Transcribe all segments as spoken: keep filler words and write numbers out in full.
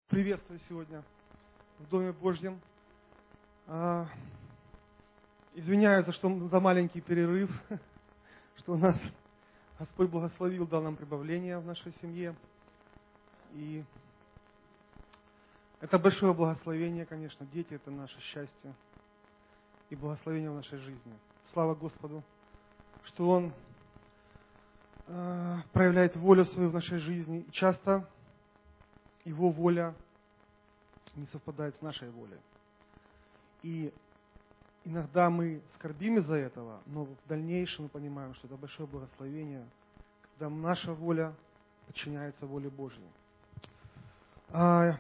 приветствую сегодня в Доме Божьем. А, извиняюсь за, что, за маленький перерыв, что у нас Господь благословил, дал нам прибавление в нашей семье. И это большое благословение, конечно. Дети — это наше счастье и благословение в нашей жизни. Слава Господу, что Он а, проявляет волю свою в нашей жизни. И часто Его воля не совпадает с нашей волей. И иногда мы скорбим из-за этого, но в дальнейшем мы понимаем, что это большое благословение, когда наша воля подчиняется воле Божьей. А...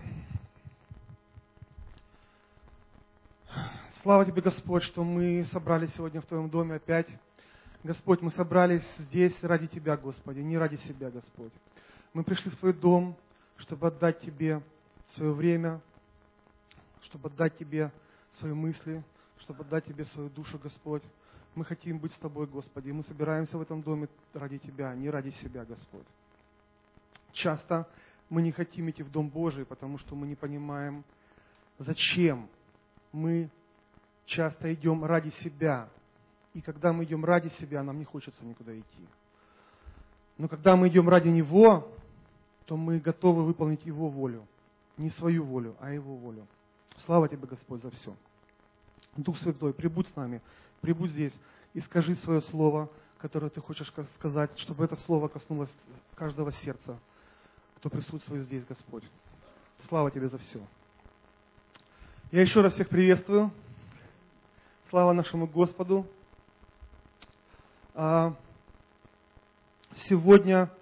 Слава Тебе, Господь, что мы собрались сегодня в Твоем доме опять. Господь, мы собрались здесь ради Тебя, Господи, не ради себя, Господь. Мы пришли в Твой дом, чтобы отдать Тебе свое время, чтобы отдать Тебе свои мысли, чтобы отдать Тебе свою душу, Господь. Мы хотим быть с Тобой, Господи, и мы собираемся в этом доме ради Тебя, не ради себя, Господь. Часто мы не хотим идти в Дом Божий, потому что мы не понимаем, зачем мы часто идем ради себя. И когда мы идем ради себя, нам не хочется никуда идти. Но когда мы идем ради Него, то мы готовы выполнить Его волю. Не свою волю, а Его волю. Слава Тебе, Господь, за все. Дух Святой, прибудь с нами, прибудь здесь и скажи свое слово, которое Ты хочешь сказать, чтобы это слово коснулось каждого сердца, кто присутствует здесь, Господь. Слава Тебе за все. Я еще раз всех приветствую. Слава нашему Господу. Сегодня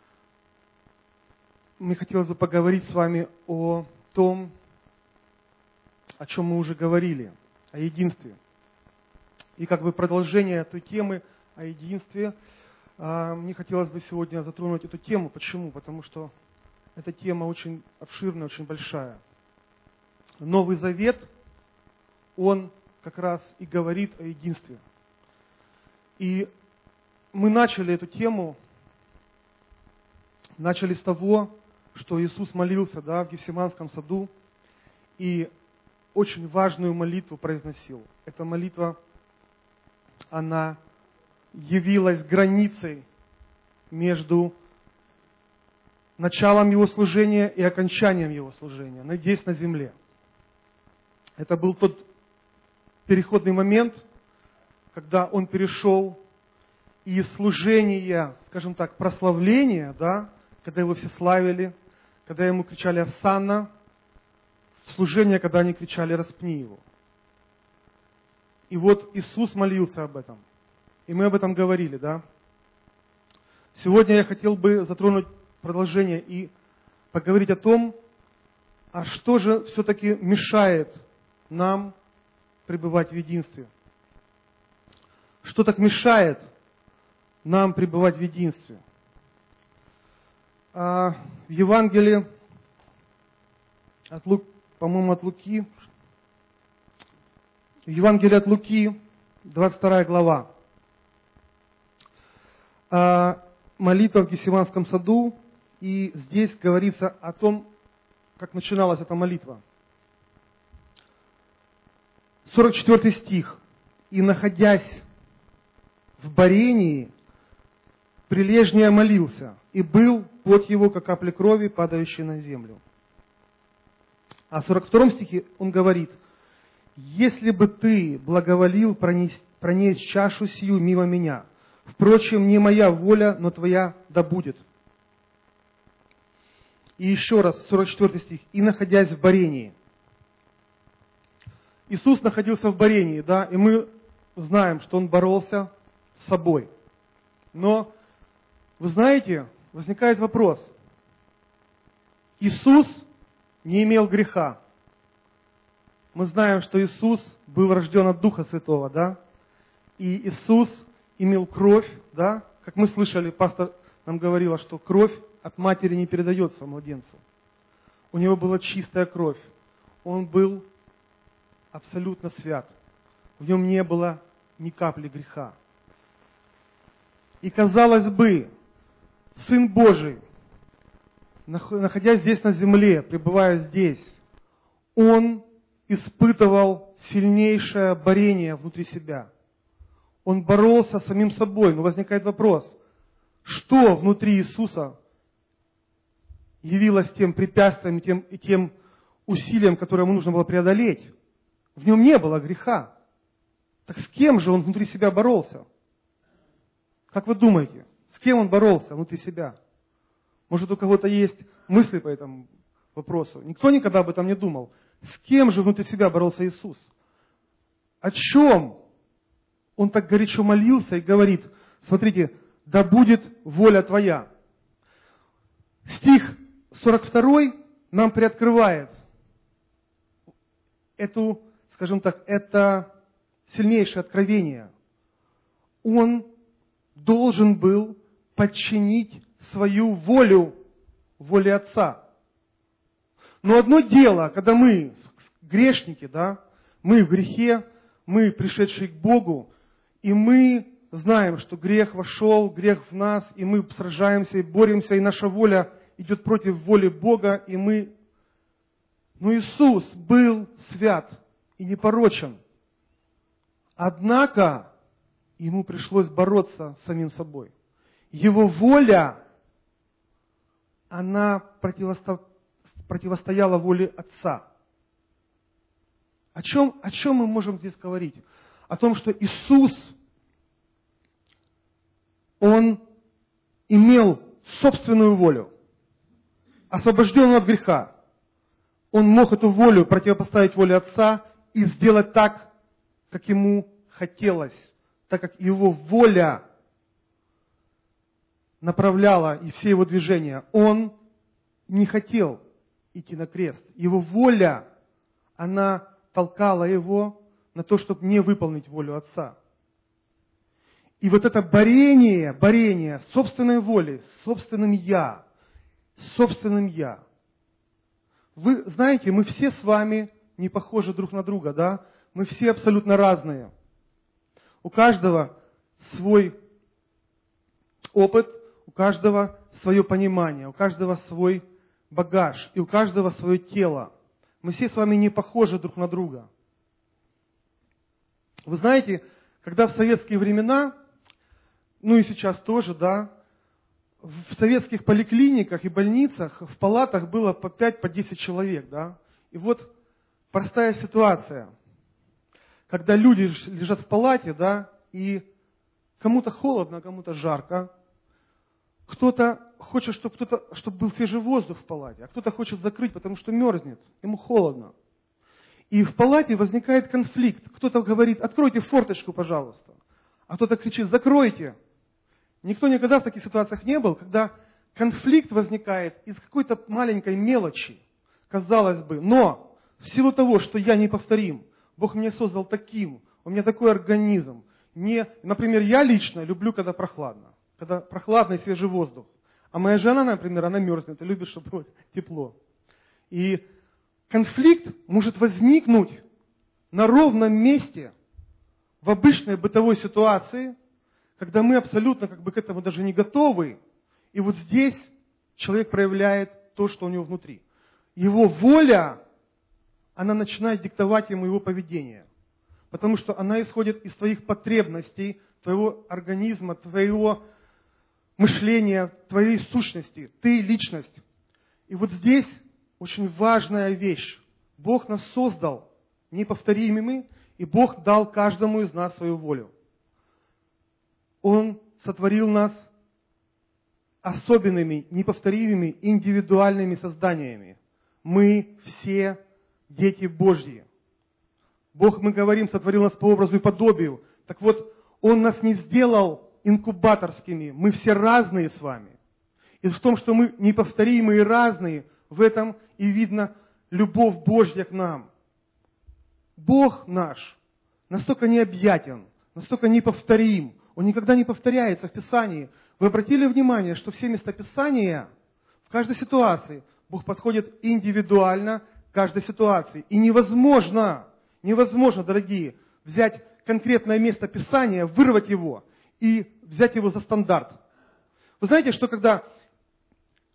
мне хотелось бы поговорить с вами о том, о чем мы уже говорили, о единстве. И как бы продолжение той темы о единстве, мне хотелось бы сегодня затронуть эту тему. Почему? Потому что эта тема очень обширная, очень большая. Новый Завет, он как раз и говорит о единстве. И мы начали эту тему, начали с того, что Иисус молился, да, в Гефсиманском саду, и очень важную молитву произносил. Эта молитва, она явилась границей между началом Его служения и окончанием Его служения, здесь на земле. Это был тот переходный момент, когда Он перешел из служения, скажем так, прославления, да, когда Его все славили, когда Ему кричали «Осанна», служение, когда они кричали «Распни Его». И вот Иисус молился об этом. И мы об этом говорили, да. Сегодня я хотел бы затронуть продолжение и поговорить о том, а что же все-таки мешает нам пребывать в единстве. Что так мешает нам пребывать в единстве? А в Евангелии от Лук, по-моему, от Луки, в Евангелии от Луки, двадцать вторая глава, а молитва в Гефсиманском саду, и здесь говорится о том, как начиналась эта молитва. сорок четвёртый стих. «И, находясь в борении, прилежнее молился, и был пот его, как капли крови, падающие на землю». А в сорок втором стихе он говорит: «Если бы ты благоволил пронести, пронесть чашу сию мимо меня, впрочем, не моя воля, но твоя да будет». И еще раз, сорок четвёртый стих. «И, находясь в борении». Иисус находился в борении, да, и мы знаем, что Он боролся с собой. Но, вы знаете, возникает вопрос. Иисус не имел греха. Мы знаем, что Иисус был рожден от Духа Святого, да, и Иисус имел кровь, да, как мы слышали, пастор нам говорила, что кровь от матери не передается младенцу. У него была чистая кровь. Он был абсолютно свят. В нем не было ни капли греха. И казалось бы, Сын Божий находясь здесь на земле, пребывая здесь, Он испытывал сильнейшее борение внутри себя. Он боролся с самим собой. Но возникает вопрос, что внутри Иисуса явилось тем препятствием и тем, и тем усилием, которое ему нужно было преодолеть? В нем не было греха. Так с кем же он внутри себя боролся? Как вы думаете, с кем он боролся внутри себя? Может, у кого-то есть мысли по этому вопросу? Никто никогда об этом не думал. С кем же внутри себя боролся Иисус? О чем он так горячо молился и говорит, смотрите, да будет воля твоя. Стих сорок второй нам приоткрывает эту, скажем так, это сильнейшее откровение. Он должен был подчинить свою волю воле Отца. Но одно дело, когда мы грешники, да, мы в грехе, мы пришедшие к Богу, и мы знаем, что грех вошел, грех в нас, и мы сражаемся и боремся, и наша воля идет против воли Бога, и мы... Но Иисус был свят и непорочен. Однако Ему пришлось бороться с самим собой. Его воля, она противосто... противостояла воле Отца. О чем, о чем мы можем здесь говорить? О том, что Иисус, Он имел собственную волю, освобожденную от греха. Он мог эту волю противопоставить воле Отца и сделать так, как Ему хотелось, так как Его воля направляла и все Его движения. Он не хотел идти на крест. Его воля, она толкала Его на то, чтобы не выполнить волю Отца. И вот это борение, борение собственной волей, собственным «я», собственным «я». Вы знаете, мы все с вами не похожи друг на друга, да? Мы все абсолютно разные. У каждого свой опыт, у каждого свое понимание, у каждого свой багаж, и у каждого свое тело. Мы все с вами не похожи друг на друга. Вы знаете, когда в советские времена, ну и сейчас тоже, да, в советских поликлиниках и больницах в палатах было по пять, по десять человек, да. И вот простая ситуация, когда люди лежат в палате, да, и кому-то холодно, а кому-то жарко. Кто-то хочет, чтобы, кто-то, чтобы был свежий воздух в палате, а кто-то хочет закрыть, потому что мерзнет, ему холодно. И в палате возникает конфликт. Кто-то говорит, откройте форточку, пожалуйста. А кто-то кричит, закройте. Никто никогда в таких ситуациях не был, когда конфликт возникает из какой-то маленькой мелочи, казалось бы. Но в силу того, что я неповторим, Бог меня создал таким, у меня такой организм. Не, например, я лично люблю, когда прохладно. Когда прохладный свежий воздух. А моя жена, например, она мерзнет и любит, чтобы было тепло. И конфликт может возникнуть на ровном месте в обычной бытовой ситуации, когда мы абсолютно как бы к этому даже не готовы. И вот здесь человек проявляет то, что у него внутри. Его воля, она начинает диктовать ему его поведение. Потому что она исходит из твоих потребностей, твоего организма, твоего мышления, твоей сущности. Ты личность. И вот здесь очень важная вещь. Бог нас создал неповторимыми, и Бог дал каждому из нас свою волю. Он сотворил нас особенными, неповторимыми, индивидуальными созданиями. Мы все дети Божьи. Бог, мы говорим, сотворил нас по образу и подобию. Так вот, Он нас не сделал инкубаторскими. Мы все разные с вами. И в том, что мы неповторимые и разные, в этом и видно любовь Божья к нам. Бог наш настолько необъятен, настолько неповторим. Он никогда не повторяется в Писании. Вы обратили внимание, что все места Писания, в каждой ситуации, Бог подходит индивидуально к каждой ситуации. И невозможно, невозможно, дорогие, взять конкретное место Писания, вырвать его и взять его за стандарт. Вы знаете, что когда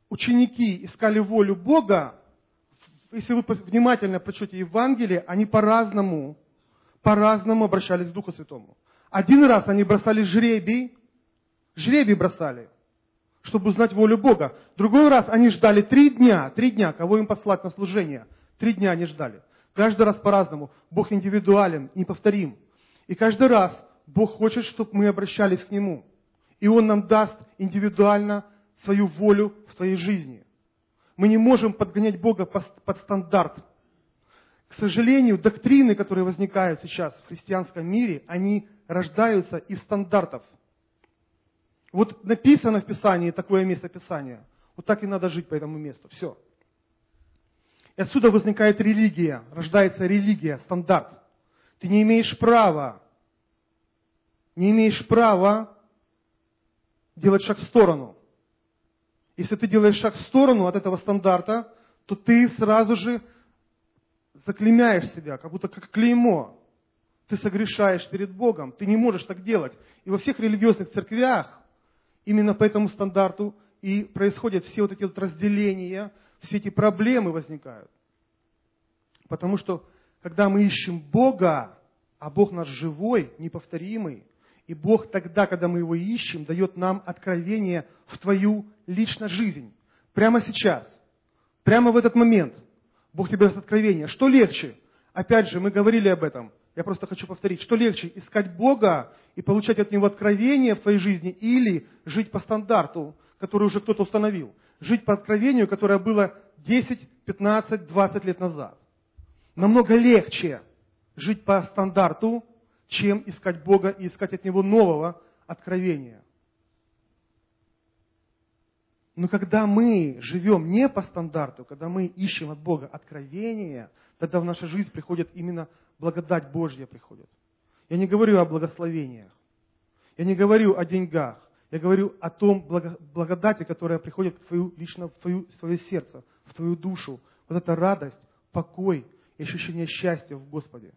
ученики искали волю Бога, если вы внимательно прочтете Евангелие, они по-разному, по-разному обращались к Духу Святому. Один раз они бросали жребий, жребий бросали, чтобы узнать волю Бога. Другой раз они ждали три дня, три дня, кого им послать на служение. Три дня они ждали. Каждый раз по-разному. Бог индивидуален, неповторим. И каждый раз Бог хочет, чтобы мы обращались к Нему. И Он нам даст индивидуально свою волю в своей жизни. Мы не можем подгонять Бога под стандарт. К сожалению, доктрины, которые возникают сейчас в христианском мире, они рождаются из стандартов. Вот написано в Писании такое место Писания. Вот так и надо жить по этому месту. Все. И отсюда возникает религия. Рождается религия, стандарт. Ты не имеешь права, не имеешь права делать шаг в сторону. Если ты делаешь шаг в сторону от этого стандарта, то ты сразу же заклеймяешь себя, как будто как клеймо. Ты согрешаешь перед Богом. Ты не можешь так делать. И во всех религиозных церквях именно по этому стандарту и происходят все вот эти вот разделения, все эти проблемы возникают. Потому что, когда мы ищем Бога, а Бог наш живой, неповторимый, и Бог тогда, когда мы Его ищем, дает нам откровение в твою личную жизнь. Прямо сейчас, прямо в этот момент Бог тебе даст откровение. Что легче? Опять же, мы говорили об этом. Я просто хочу повторить. Что легче? Искать Бога и получать от Него откровение в твоей жизни или жить по стандарту, который уже кто-то установил. Жить по откровению, которое было десять, пятнадцать, двадцать лет назад. Намного легче жить по стандарту, чем искать Бога и искать от Него нового откровения. Но когда мы живем не по стандарту, когда мы ищем от Бога откровения, тогда в нашу жизнь приходит именно благодать Божья приходит. Я не говорю о благословениях, я не говорю о деньгах, я говорю о том благодати, которая приходит в твою, лично в, твою, в твое сердце, в твою душу. Вот эта радость, покой и ощущение счастья в Господе.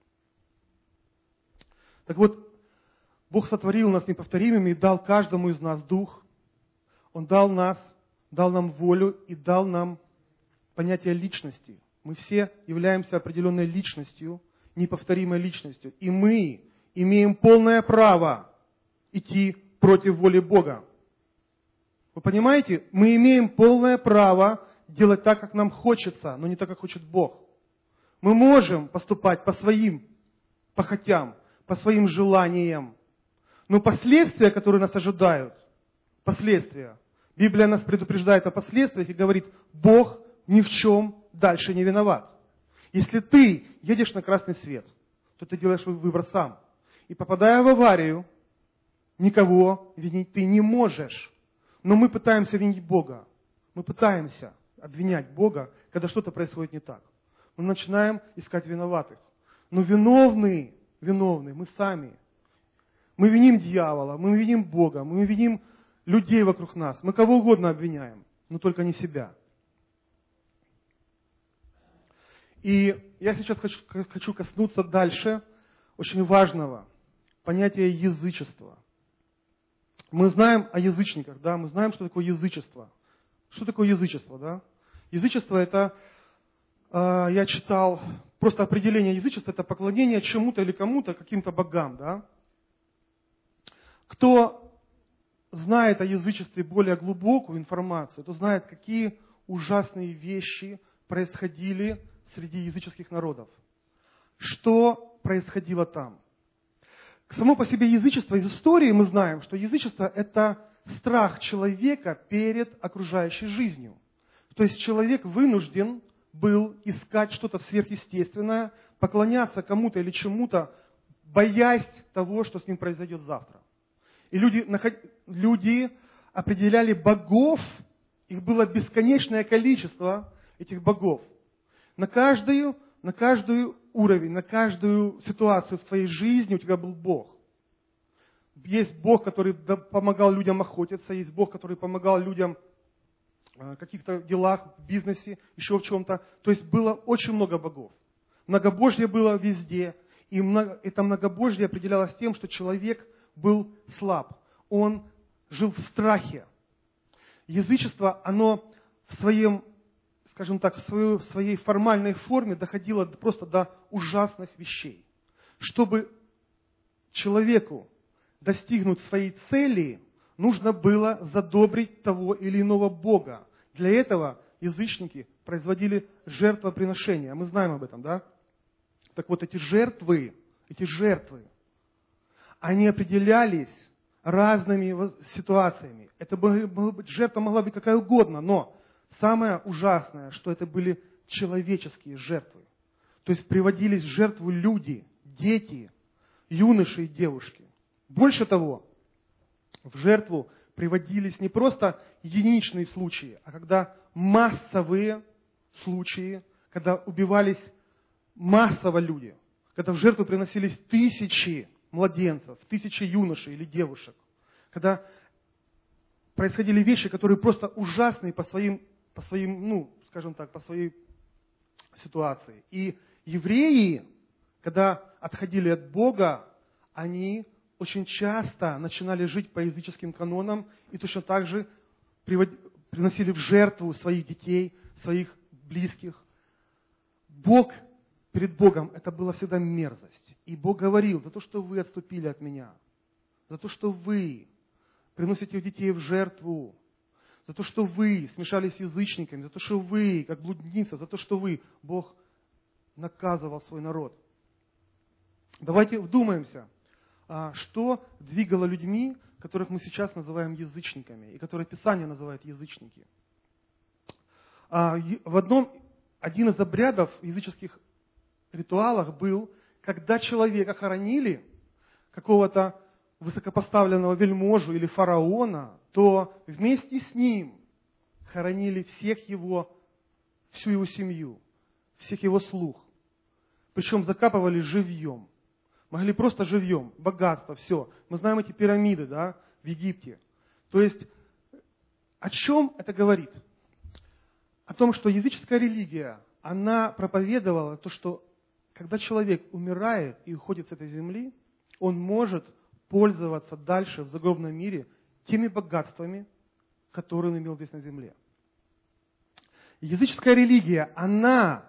Так вот, Бог сотворил нас неповторимыми и дал каждому из нас дух. Он дал нас, дал нам волю и дал нам понятие личности. Мы все являемся определенной личностью, неповторимой личностью. И мы имеем полное право идти против воли Бога. Вы понимаете? Мы имеем полное право делать так, как нам хочется, но не так, как хочет Бог. Мы можем поступать по своим похотям, по своим желаниям. Но последствия, которые нас ожидают, последствия, Библия нас предупреждает о последствиях и говорит, Бог ни в чем дальше не виноват. Если ты едешь на красный свет, то ты делаешь выбор сам. И попадая в аварию, никого винить ты не можешь. Но мы пытаемся винить Бога. Мы пытаемся обвинять Бога, когда что-то происходит не так. Мы начинаем искать виноватых. Но виновные, виновные мы сами. Мы виним дьявола, мы виним Бога, мы виним людей вокруг нас. Мы кого угодно обвиняем, но только не себя. И я сейчас хочу, хочу коснуться дальше очень важного понятия язычества. Мы знаем о язычниках, да, мы знаем, что такое язычество. Что такое язычество, да? Язычество это, э, я читал, просто определение язычества, это поклонение чему-то или кому-то, каким-то богам, да? Кто знает о язычестве более глубокую информацию, то знает, какие ужасные вещи происходили среди языческих народов. Что происходило там? Само по себе язычество, из истории мы знаем, что язычество – это страх человека перед окружающей жизнью. То есть человек вынужден был искать что-то сверхъестественное, поклоняться кому-то или чему-то, боясь того, что с ним произойдет завтра. И люди, люди определяли богов, их было бесконечное количество, этих богов. На каждую, на каждую уровень, на каждую ситуацию в твоей жизни у тебя был Бог. Есть Бог, который помогал людям охотиться, есть Бог, который помогал людям в каких-то делах, в бизнесе, еще в чем-то. То есть было очень много богов. Многобожье было везде, и это многобожье определялось тем, что человек был слаб. Он жил в страхе. язычество, оно в своем, скажем так, в, свою, в своей формальной форме доходило просто до ужасных вещей. Чтобы человеку достигнуть своей цели, нужно было задобрить того или иного бога. Для этого язычники производили жертвоприношения. Мы знаем об этом, да? Так вот, эти жертвы, эти жертвы, они определялись разными ситуациями. Это могла быть, жертва могла быть какая угодно, но самое ужасное, что это были человеческие жертвы. То есть приводились в жертву люди, дети, юноши и девушки. Больше того, в жертву приводились не просто единичные случаи, а когда массовые случаи, когда убивались массово люди, когда в жертву приносились тысячи младенцев, тысячи юношей или девушек, когда происходили вещи, которые просто ужасные по своим, по своим, ну, скажем так, по своей ситуации. И евреи, когда отходили от Бога, они очень часто начинали жить по языческим канонам и точно так же приносили в жертву своих детей, своих близких. Бог, перед Богом это была всегда мерзость. И Бог говорил: за то, что вы отступили от меня, за то, что вы приносите детей в жертву, за то, что вы смешались с язычниками, за то, что вы, как блудница, за то, что вы, Бог наказывал свой народ. Давайте вдумаемся, что двигало людьми, которых мы сейчас называем язычниками, и которые Писание называет язычники. В одном, один из обрядов в языческих ритуалах был, когда человека хоронили, какого-то высокопоставленного вельможу или фараона, то вместе с ним хоронили всех его, всю его семью, всех его слуг. Причем закапывали живьем. Могли просто живьем, богатство, все. Мы знаем эти пирамиды, да, в Египте. То есть, о чем это говорит? О том, что языческая религия, она проповедовала то, что когда человек умирает и уходит с этой земли, он может пользоваться дальше в загробном мире теми богатствами, которые он имел здесь на земле. Языческая религия, она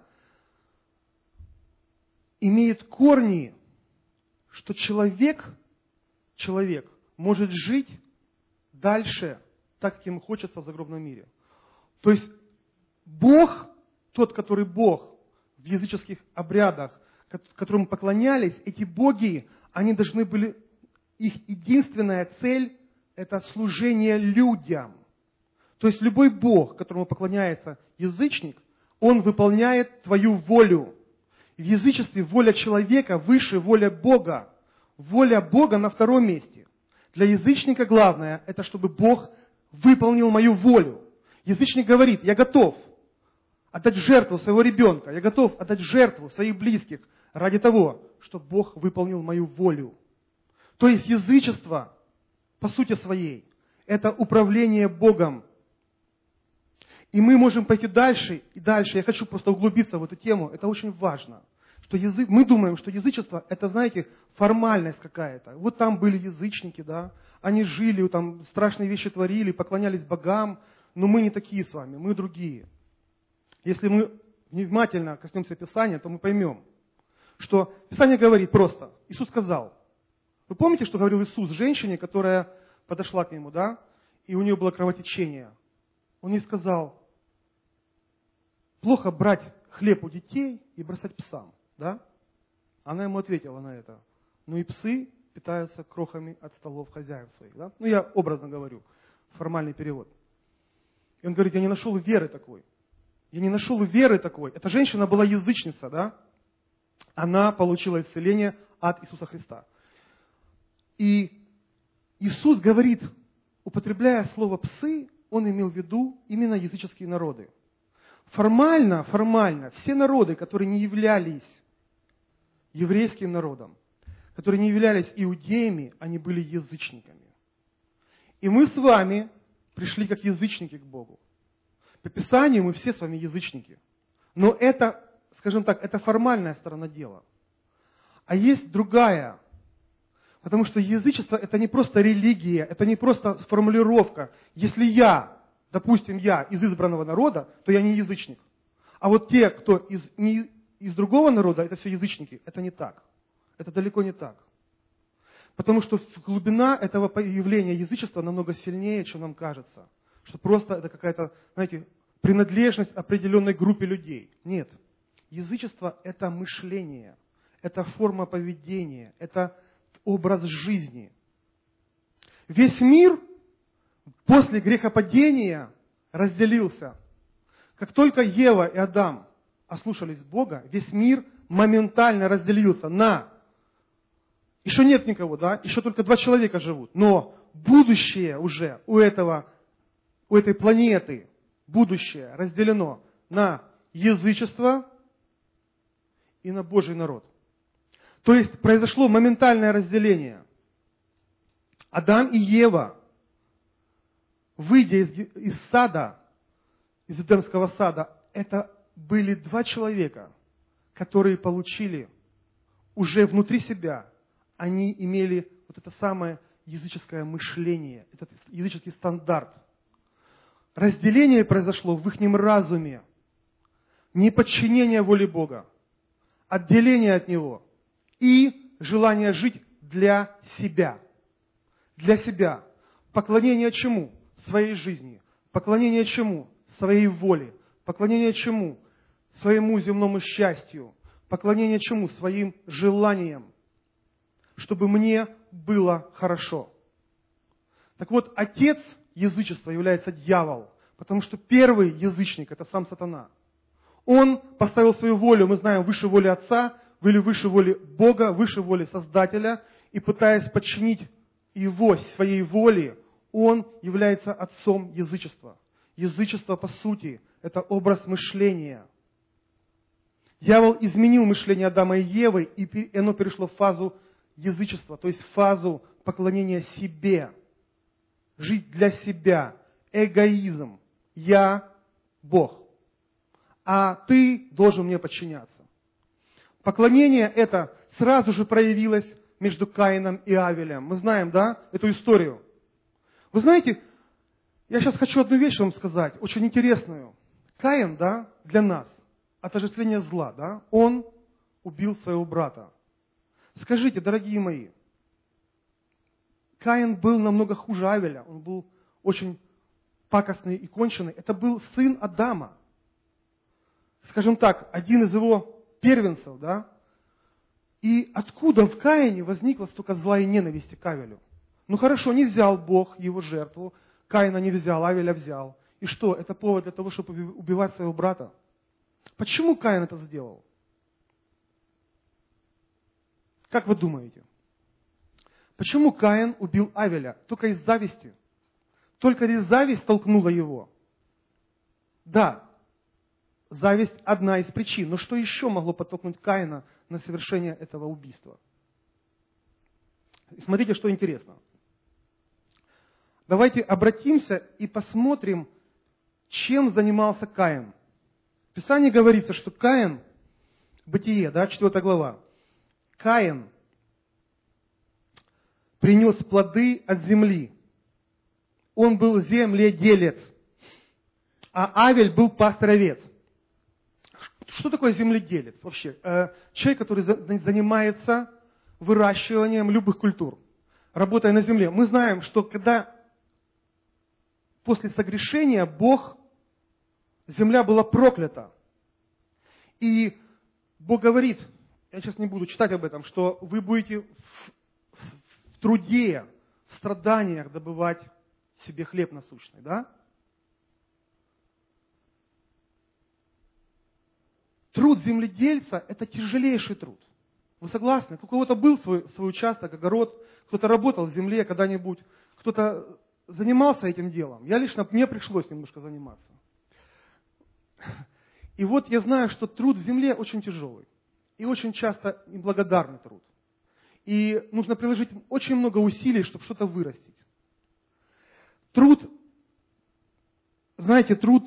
имеет корни, что человек, человек может жить дальше так, как ему хочется в загробном мире. То есть Бог, тот, который Бог в языческих обрядах, которым поклонялись, эти боги, они должны были, их единственная цель – это служение людям. То есть любой Бог, которому поклоняется язычник, он выполняет твою волю. В язычестве воля человека выше воли Бога. Воля Бога на втором месте. Для язычника главное – это чтобы Бог выполнил мою волю. Язычник говорит: я готов отдать жертву своего ребенка, я готов отдать жертву своих близких ради того, чтобы Бог выполнил мою волю. То есть язычество, по сути своей, это управление Богом. И мы можем пойти дальше и дальше. Я хочу просто углубиться в эту тему. Это очень важно. Что язык, мы думаем, что язычество – это, знаете, формальность какая-то. Вот там были язычники, да, они жили, там страшные вещи творили, поклонялись богам, но мы не такие с вами, мы другие. Если мы внимательно коснемся Писания, то мы поймем, что Писание говорит просто. Иисус сказал. Вы помните, что говорил Иисус женщине, которая подошла к Нему, да, и у нее было кровотечение? Он ей сказал: плохо брать хлеб у детей и бросать псам, да? Она ему ответила на это: ну и псы питаются крохами от столов хозяев своих, да? Ну я образно говорю, формальный перевод. И он говорит: я не нашел веры такой. Я не нашел веры такой. Эта женщина была язычница, да? Она получила исцеление от Иисуса Христа. И Иисус говорит, употребляя слово «псы», Он имел в виду именно языческие народы. Формально, формально, все народы, которые не являлись еврейским народом, которые не являлись иудеями, они были язычниками. И мы с вами пришли как язычники к Богу. По Писанию мы все с вами язычники. Но это, скажем так, это формальная сторона дела. А есть другая. Потому что язычество – это не просто религия, это не просто формулировка. Если я допустим, я из избранного народа, то я не язычник. А вот те, кто из, не, из другого народа, это все язычники. Это не так. Это далеко не так. Потому что глубина этого явления язычества намного сильнее, чем нам кажется. Что просто это какая-то, знаете, принадлежность определенной группе людей. Нет. Язычество – это мышление, это форма поведения, это образ жизни. Весь мир после грехопадения разделился. Как только Ева и Адам ослушались Бога, весь мир моментально разделился на... Еще нет никого, да? Еще только два человека живут. Но будущее уже у, этого, у этой планеты, будущее разделено на язычество и на Божий народ. То есть произошло моментальное разделение. Адам и Ева, выйдя из, из сада, из Эдемского сада, это были два человека, которые получили уже внутри себя, они имели вот это самое языческое мышление, этот языческий стандарт. Разделение произошло в их разуме, неподчинение воле Бога, отделение от Него и желание жить для себя. Для себя. Поклонение чему? Своей жизни. Поклонение чему? Своей воле. Поклонение чему? Своему земному счастью. Поклонение чему? Своим желаниям. Чтобы мне было хорошо. Так вот, отец язычества является дьявол, потому что первый язычник – это сам сатана. Он поставил свою волю, мы знаем, выше воли Отца, или выше воли Бога, выше воли Создателя, и пытаясь подчинить его своей воле, он является отцом язычества. Язычество, по сути, это образ мышления. Дьявол изменил мышление Адама и Евы, и оно перешло в фазу язычества, то есть в фазу поклонения себе. Жить для себя. Эгоизм. Я Бог. А ты должен мне подчиняться. Поклонение это сразу же проявилось между Каином и Авелем. Мы знаем, да, эту историю. Вы знаете, я сейчас хочу одну вещь вам сказать, очень интересную. Каин, да, для нас, отождествление зла, да, он убил своего брата. Скажите, дорогие мои, Каин был намного хуже Авеля, он был очень пакостный и конченый. Это был сын Адама. Скажем так, один из его первенцев, да? И откуда в Каине возникло столько зла и ненависти к Авелю? Ну хорошо, не взял Бог его жертву, Каина не взял, Авеля взял. И что, это повод для того, чтобы убивать своего брата? Почему Каин это сделал? Как вы думаете? Почему Каин убил Авеля? Только из зависти. Только лишь зависть толкнула его. Да, зависть одна из причин. Но что еще могло подтолкнуть Каина на совершение этого убийства? И смотрите, что интересно. Давайте обратимся и посмотрим, чем занимался Каин. В Писании говорится, что Каин, Бытие, да, четвёртая глава, Каин принес плоды от земли. Он был земледелец, а Авель был пастор-овец. Что такое земледелец вообще? Человек, который занимается выращиванием любых культур, работая на земле. Мы знаем, что когда после согрешения Бог, земля была проклята. И Бог говорит, я сейчас не буду читать об этом, что вы будете в, в труде, в страданиях добывать себе хлеб насущный, да? Труд земледельца – это тяжелейший труд. Вы согласны? У кого-то был свой, свой участок, огород, кто-то работал в земле когда-нибудь, кто-то занимался этим делом. Я лично, мне пришлось немножко заниматься. И вот я знаю, что труд в земле очень тяжелый. И очень часто неблагодарный труд. И нужно приложить очень много усилий, чтобы что-то вырастить. Труд, знаете, труд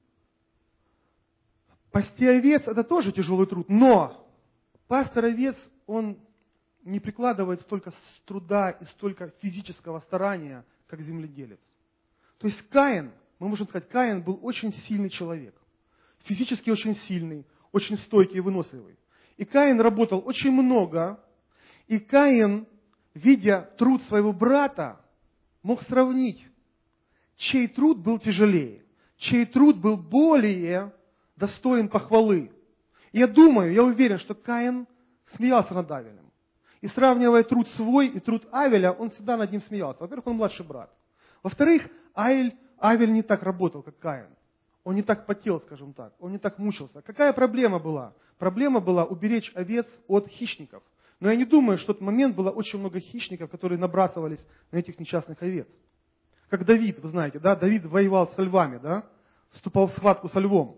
пасти овец – это тоже тяжелый труд. Но пастор овец, он не прикладывает столько труда и столько физического старания, как земледелец. То есть Каин мы можем сказать, Каин был очень сильный человек. Физически очень сильный, очень стойкий и выносливый. И Каин работал очень много. И Каин, видя труд своего брата, мог сравнить, чей труд был тяжелее, чей труд был более достоин похвалы. И я думаю, я уверен, что Каин смеялся над Авелем. И сравнивая труд свой и труд Авеля, он всегда над ним смеялся. Во-первых, он младший брат. Во-вторых, Авель, Авель не так работал, как Каин. Он не так потел, скажем так. Он не так мучился. Какая проблема была? Проблема была уберечь овец от хищников. Но я не думаю, что в тот момент было очень много хищников, которые набрасывались на этих несчастных овец. Как Давид, вы знаете, да? Давид воевал со львами, да? Вступал в схватку со львом.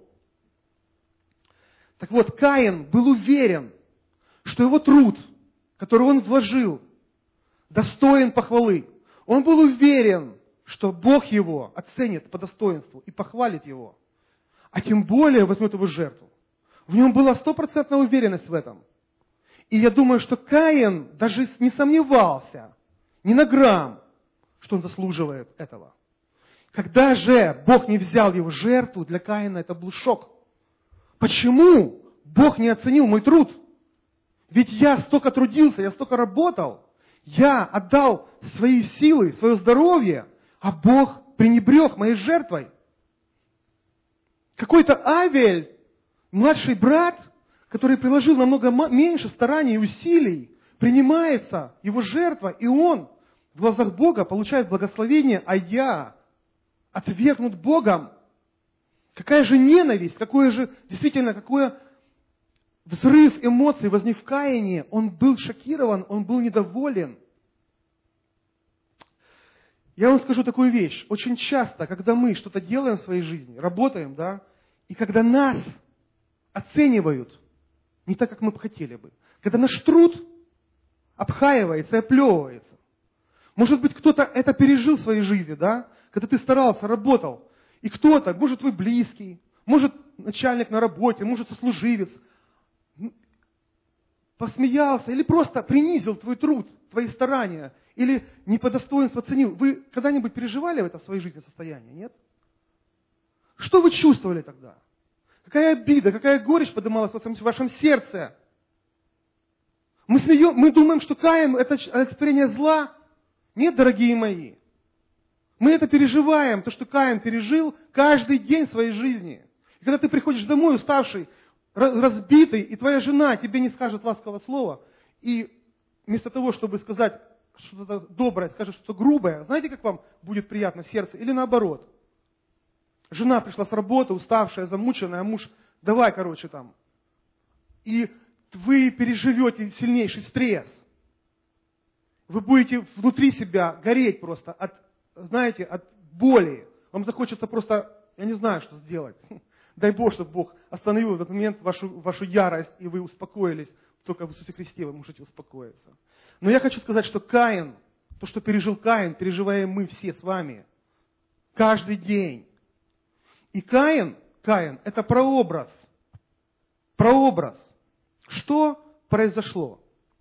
Так вот, Каин был уверен, что его труд, который он вложил, достоин похвалы. Он был уверен, что Бог его оценит по достоинству и похвалит его. А тем более возьмет его жертву. В нем была стопроцентная уверенность в этом. И я думаю, что Каин даже не сомневался ни на грамм, что он заслуживает этого. Когда же Бог не взял его жертву, для Каина это был шок. Почему Бог не оценил мой труд? Ведь я столько трудился, я столько работал, я отдал свои силы, свое здоровье, а Бог пренебрег моей жертвой. Какой-то Авель, младший брат, который приложил намного меньше стараний и усилий, принимается его жертва, и он в глазах Бога получает благословение, а я отвергнут Богом. Какая же ненависть, какое же, действительно, какое взрыв эмоций возник в Каине. Он был шокирован, он был недоволен. Я вам скажу такую вещь. Очень часто, когда мы что-то делаем в своей жизни, работаем, да, и когда нас оценивают не так, как мы бы хотели бы, когда наш труд обхаивается и оплевывается. Может быть, кто-то это пережил в своей жизни, да, когда ты старался, работал, и кто-то, может, твой близкий, может, начальник на работе, может, сослуживец, посмеялся или просто принизил твой труд, твои старания, или не по достоинству оценил. Вы когда-нибудь переживали это в своей жизни состояние, нет? Что вы чувствовали тогда? Какая обида, какая горечь поднималась в вашем сердце? Мы, смеем, мы думаем, что Каин – это олицетворение зла. Нет, дорогие мои. Мы это переживаем, то, что Каин пережил каждый день своей жизни. И когда ты приходишь домой уставший, разбитый, и твоя жена тебе не скажет ласкового слова, и вместо того, чтобы сказать что-то доброе, скажет что-то грубое, знаете, как вам будет приятно в сердце? Или наоборот. Жена пришла с работы, уставшая, замученная, а муж, давай, короче, там. И вы переживете сильнейший стресс. Вы будете внутри себя гореть просто от, знаете, от боли. Вам захочется просто, я не знаю, что сделать. Дай Бог, чтобы Бог остановил в этот момент вашу, вашу ярость, и вы успокоились. Только в Иисусе Христе вы можете успокоиться. Но я хочу сказать, что Каин, то, что пережил Каин, переживаем мы все с вами. Каждый день. И Каин, Каин, это прообраз. Прообраз. Что произошло?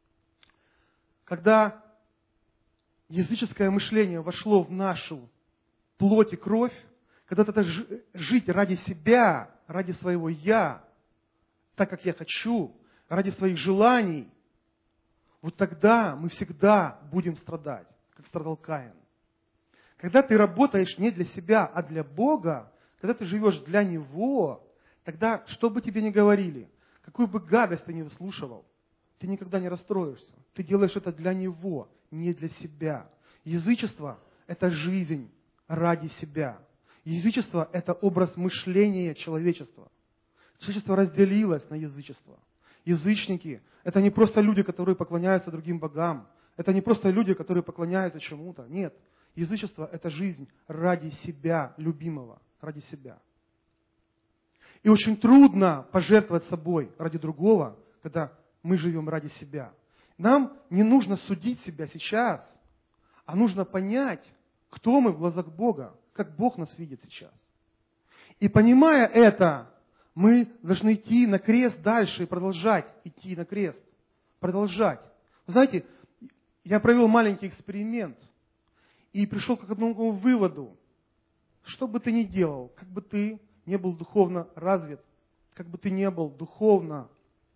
Когда языческое мышление вошло в нашу плоть и кровь, когда это жить ради себя, ради своего «я», так, как я хочу, ради своих желаний, вот тогда мы всегда будем страдать, как страдал Каин. Когда ты работаешь не для себя, а для Бога, когда ты живешь для Него, тогда, что бы тебе ни говорили, какую бы гадость ты ни выслушивал, ты никогда не расстроишься. Ты делаешь это для Него, не для себя. Язычество – это жизнь ради себя. Язычество – это образ мышления человечества. Человечество разделилось на язычество. Язычники – это не просто люди, которые поклоняются другим богам. Это не просто люди, которые поклоняются чему-то. Нет. Язычество – это жизнь ради себя, любимого, ради себя. И очень трудно пожертвовать собой ради другого, когда мы живем ради себя. Нам не нужно судить себя сейчас, а нужно понять, кто мы в глазах Бога, как Бог нас видит сейчас. И понимая это, мы должны идти на крест дальше и продолжать идти на крест. Продолжать. Вы знаете, я провел маленький эксперимент и пришел к одному выводу, что бы ты ни делал, как бы ты не был духовно развит, как бы ты не был духовно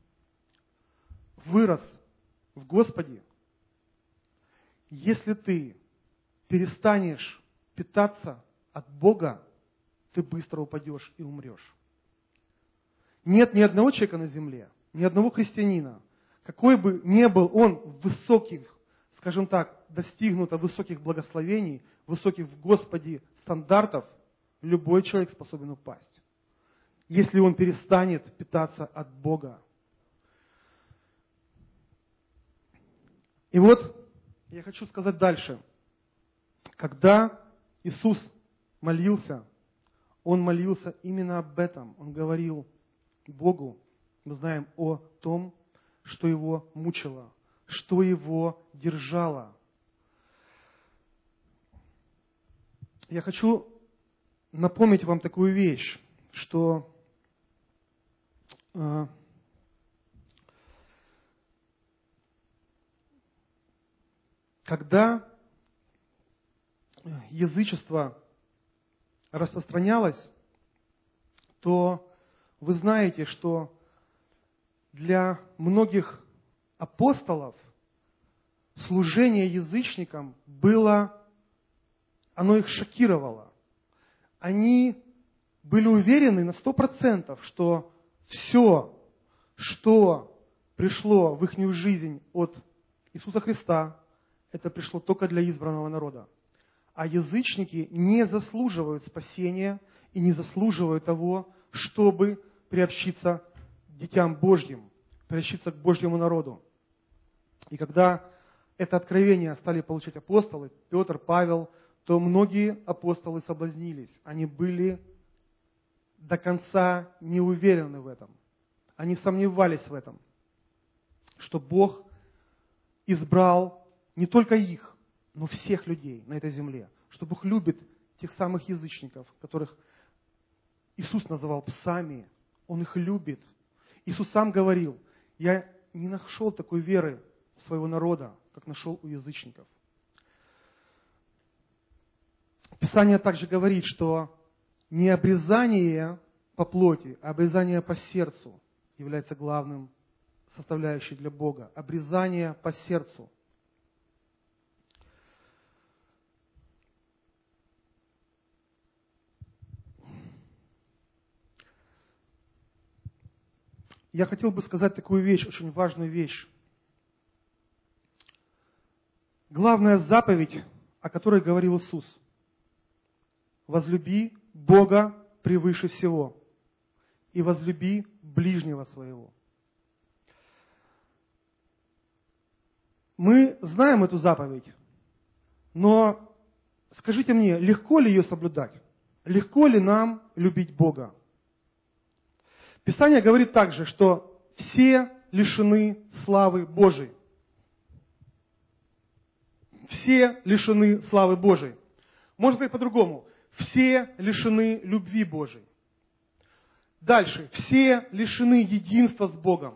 вырос в Господе, если ты перестанешь питаться от Бога, ты быстро упадешь и умрешь. Нет ни одного человека на земле, ни одного христианина, какой бы ни был он высоких, скажем так, достигнуто высоких благословений, высоких в Господе стандартов, любой человек способен упасть, если он перестанет питаться от Бога. И вот я хочу сказать дальше. Когда Иисус молился, Он молился именно об этом. Он говорил Богу, мы знаем о том, что Его мучило, что Его держало. Я хочу напомнить вам такую вещь, что э, когда язычество распространялось, то вы знаете, что для многих апостолов служение язычникам было, оно их шокировало. Они были уверены на сто процентов, что все, что пришло в их жизнь от Иисуса Христа, это пришло только для избранного народа. А язычники не заслуживают спасения и не заслуживают того, чтобы приобщиться к детям Божьим, приобщиться к Божьему народу. И когда это откровение стали получать апостолы, Петр, Павел, то многие апостолы соблазнились. Они были до конца не уверены в этом. Они сомневались в этом, что Бог избрал не только их, но всех людей на этой земле, что Бог любит тех самых язычников, которых Иисус называл псами. Он их любит. Иисус сам говорил: я не нашел такой веры у своего народа, как нашел у язычников. Писание также говорит, что не обрезание по плоти, а обрезание по сердцу является главным составляющей для Бога. Обрезание по сердцу. Я хотел бы сказать такую вещь, очень важную вещь. Главная заповедь, о которой говорил Иисус: возлюби Бога превыше всего и возлюби ближнего своего. Мы знаем эту заповедь, но скажите мне, легко ли ее соблюдать? Легко ли нам любить Бога? Писание говорит также, что все лишены славы Божией. Все лишены славы Божией. Можно сказать по-другому. Все лишены любви Божией. Дальше. Все лишены единства с Богом.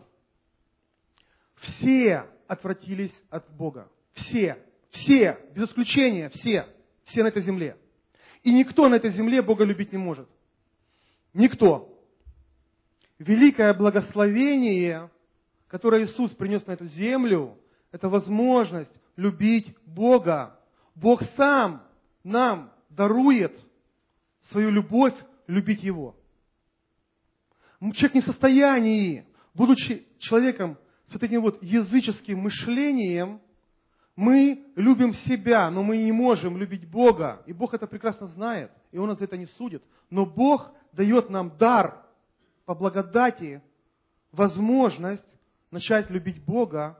Все отвратились от Бога. Все. Все. Без исключения. Все. Все на этой земле. И никто на этой земле Бога любить не может. Никто. Великое благословение, которое Иисус принес на эту землю, это возможность любить Бога. Бог сам нам дарует свою любовь, любить Его. Человек не в состоянии, будучи человеком с этим вот языческим мышлением, мы любим себя, но мы не можем любить Бога. И Бог это прекрасно знает, и Он нас за это не судит. Но Бог дает нам дар по благодати, возможность начать любить Бога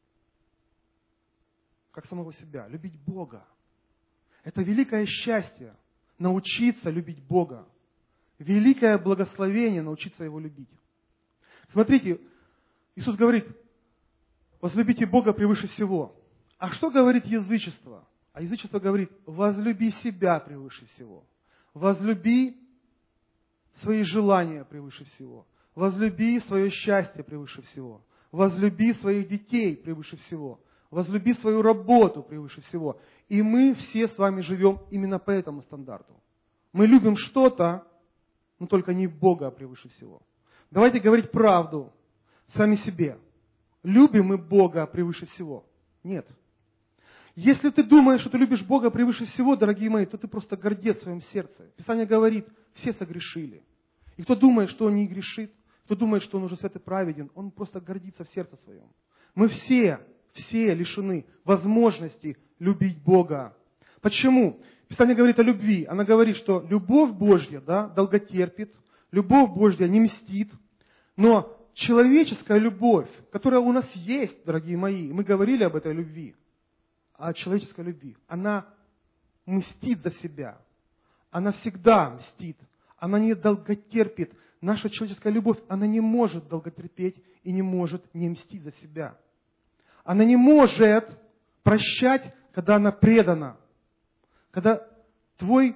как самого себя. Любить Бога. Это великое счастье научиться любить Бога. Великое благословение научиться Его любить. Смотрите, Иисус говорит: возлюбите Бога превыше всего. А что говорит язычество? А язычество говорит: возлюби себя превыше всего. Возлюби свои желания превыше всего. Возлюби свое счастье превыше всего. Возлюби своих детей превыше всего. Возлюби свою работу превыше всего. И мы все с вами живем именно по этому стандарту. Мы любим что-то, но только не Бога превыше всего. Давайте говорить правду сами себе. Любим мы Бога превыше всего? Нет. Если ты думаешь, что ты любишь Бога превыше всего, дорогие мои, то ты просто гордец в своем сердце. Писание говорит, все согрешили. И кто думает, что он не грешит, кто думает, что он уже свят и праведен, он просто гордится в сердце своем. Мы все, все лишены возможности любить Бога. Почему? Писание говорит о любви. Она говорит, что любовь Божья, да, долготерпит, любовь Божья не мстит, но человеческая любовь, которая у нас есть, дорогие мои, мы говорили об этой любви, о человеческой любви, она мстит за себя. Она всегда мстит. Она не долготерпит. Наша человеческая любовь, она не может долготерпеть и не может не мстить за себя. Она не может прощать, когда она предана. Когда твой,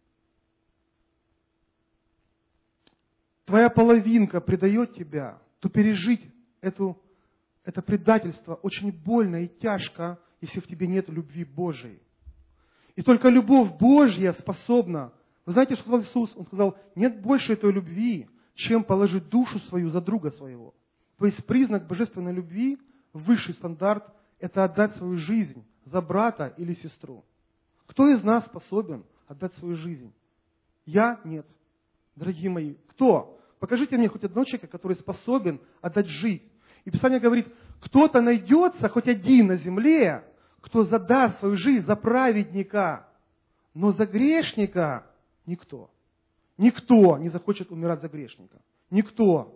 твоя половинка предает тебя, то пережить эту, это предательство очень больно и тяжко, если в тебе нет любви Божией. И только любовь Божья способна. Вы знаете, что сказал Иисус? Он сказал, нет больше той любви, чем положить душу свою за друга своего. То есть признак божественной любви, высший стандарт, это отдать свою жизнь за брата или сестру. Кто из нас способен отдать свою жизнь? Я? Нет. Дорогие мои, кто? Покажите мне хоть одного человека, который способен отдать жизнь. И Писание говорит, кто-то найдется, хоть один на земле, кто задаст свою жизнь за праведника, но за грешника никто. Никто не захочет умирать за грешника. Никто.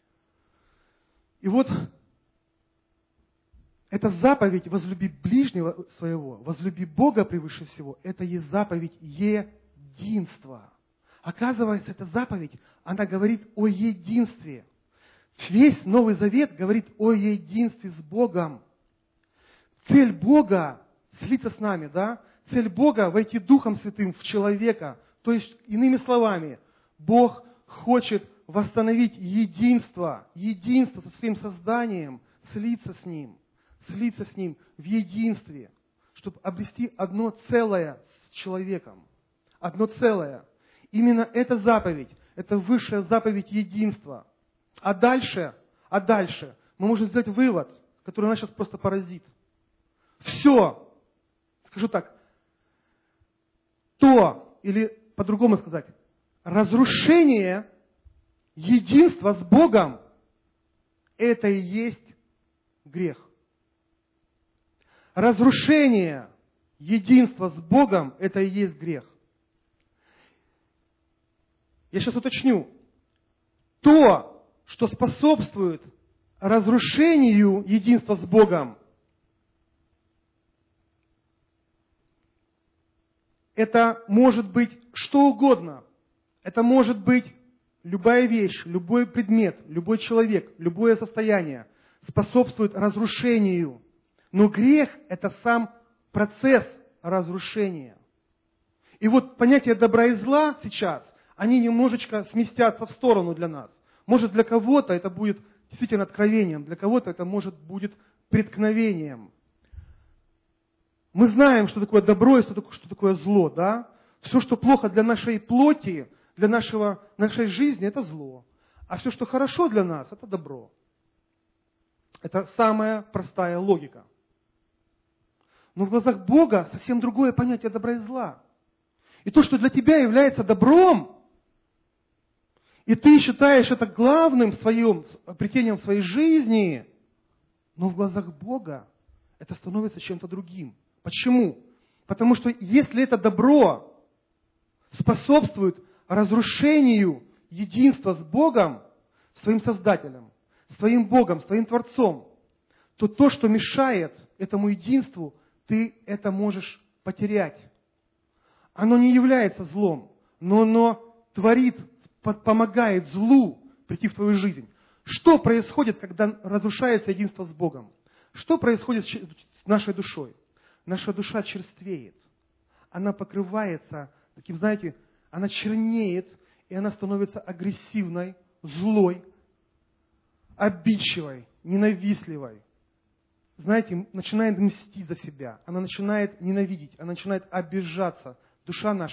И вот эта заповедь возлюби ближнего своего, возлюби Бога превыше всего, это есть заповедь единства. Оказывается, эта заповедь, она говорит о единстве. Весь Новый Завет говорит о единстве с Богом. Цель Бога слиться с нами, да? Цель Бога войти Духом Святым в человека. То есть, иными словами, Бог хочет восстановить единство, единство со своим созданием, слиться с Ним, слиться с Ним в единстве, чтобы обрести одно целое с человеком. Одно целое. Именно эта заповедь, это высшая заповедь единства. А дальше, а дальше мы можем сделать вывод, который нас сейчас просто поразит. Все, скажу так, то, или по-другому сказать, разрушение единства с Богом, это и есть грех. Разрушение единства с Богом, это и есть грех. Я сейчас уточню. То, что способствует разрушению единства с Богом, это может быть что угодно. Это может быть любая вещь, любой предмет, любой человек, любое состояние способствует разрушению. Но грех – это сам процесс разрушения. И вот понятие добра и зла сейчас, они немножечко сместятся в сторону для нас. Может, для кого-то это будет действительно откровением, для кого-то это может будет преткновением. Мы знаем, что такое добро и что такое, что такое зло, да? Все, что плохо для нашей плоти, для нашего, нашей жизни, это зло. А все, что хорошо для нас, это добро. Это самая простая логика. Но в глазах Бога совсем другое понятие добра и зла. И то, что для тебя является добром, и ты считаешь это главным своим обретением в своей жизни, но в глазах Бога это становится чем-то другим. Почему? Потому что если это добро способствует разрушению единства с Богом, своим Создателем, своим Богом, своим Творцом, то то, что мешает этому единству, ты это можешь потерять. Оно не является злом, но оно творит, помогает злу прийти в твою жизнь. Что происходит, когда разрушается единство с Богом? Что происходит с нашей душой? Наша душа черствеет. Она покрывается таким, знаете, она чернеет, и она становится агрессивной, злой, обидчивой, ненавистливой. Знаете, начинает мстить за себя. Она начинает ненавидеть, она начинает обижаться. Душа наша,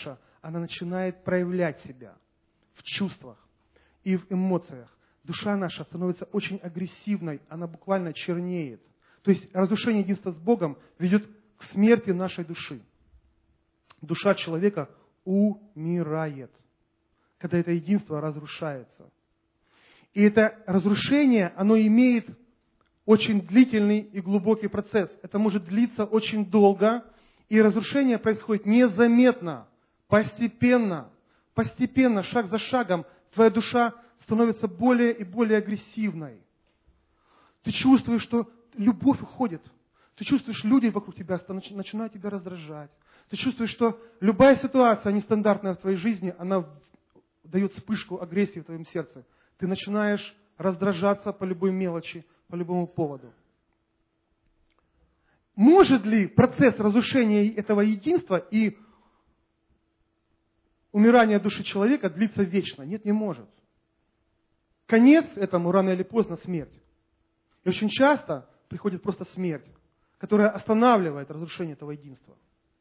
она начинает проявлять себя в чувствах и в эмоциях. Душа наша становится очень агрессивной, она буквально чернеет. То есть разрушение единства с Богом ведет к смерти нашей души. Душа человека умирает, когда это единство разрушается. И это разрушение, оно имеет очень длительный и глубокий процесс. Это может длиться очень долго, и разрушение происходит незаметно, постепенно. Постепенно, шаг за шагом, твоя душа становится более и более агрессивной. Ты чувствуешь, что любовь уходит. Ты чувствуешь, люди вокруг тебя начинают тебя раздражать. Ты чувствуешь, что любая ситуация нестандартная в твоей жизни, она дает вспышку агрессии в твоем сердце. Ты начинаешь раздражаться по любой мелочи, по любому поводу. Может ли процесс разрушения этого единства и умирания души человека длиться вечно? Нет, не может. Конец этому рано или поздно смерть. И очень часто приходит просто смерть, которая останавливает разрушение этого единства.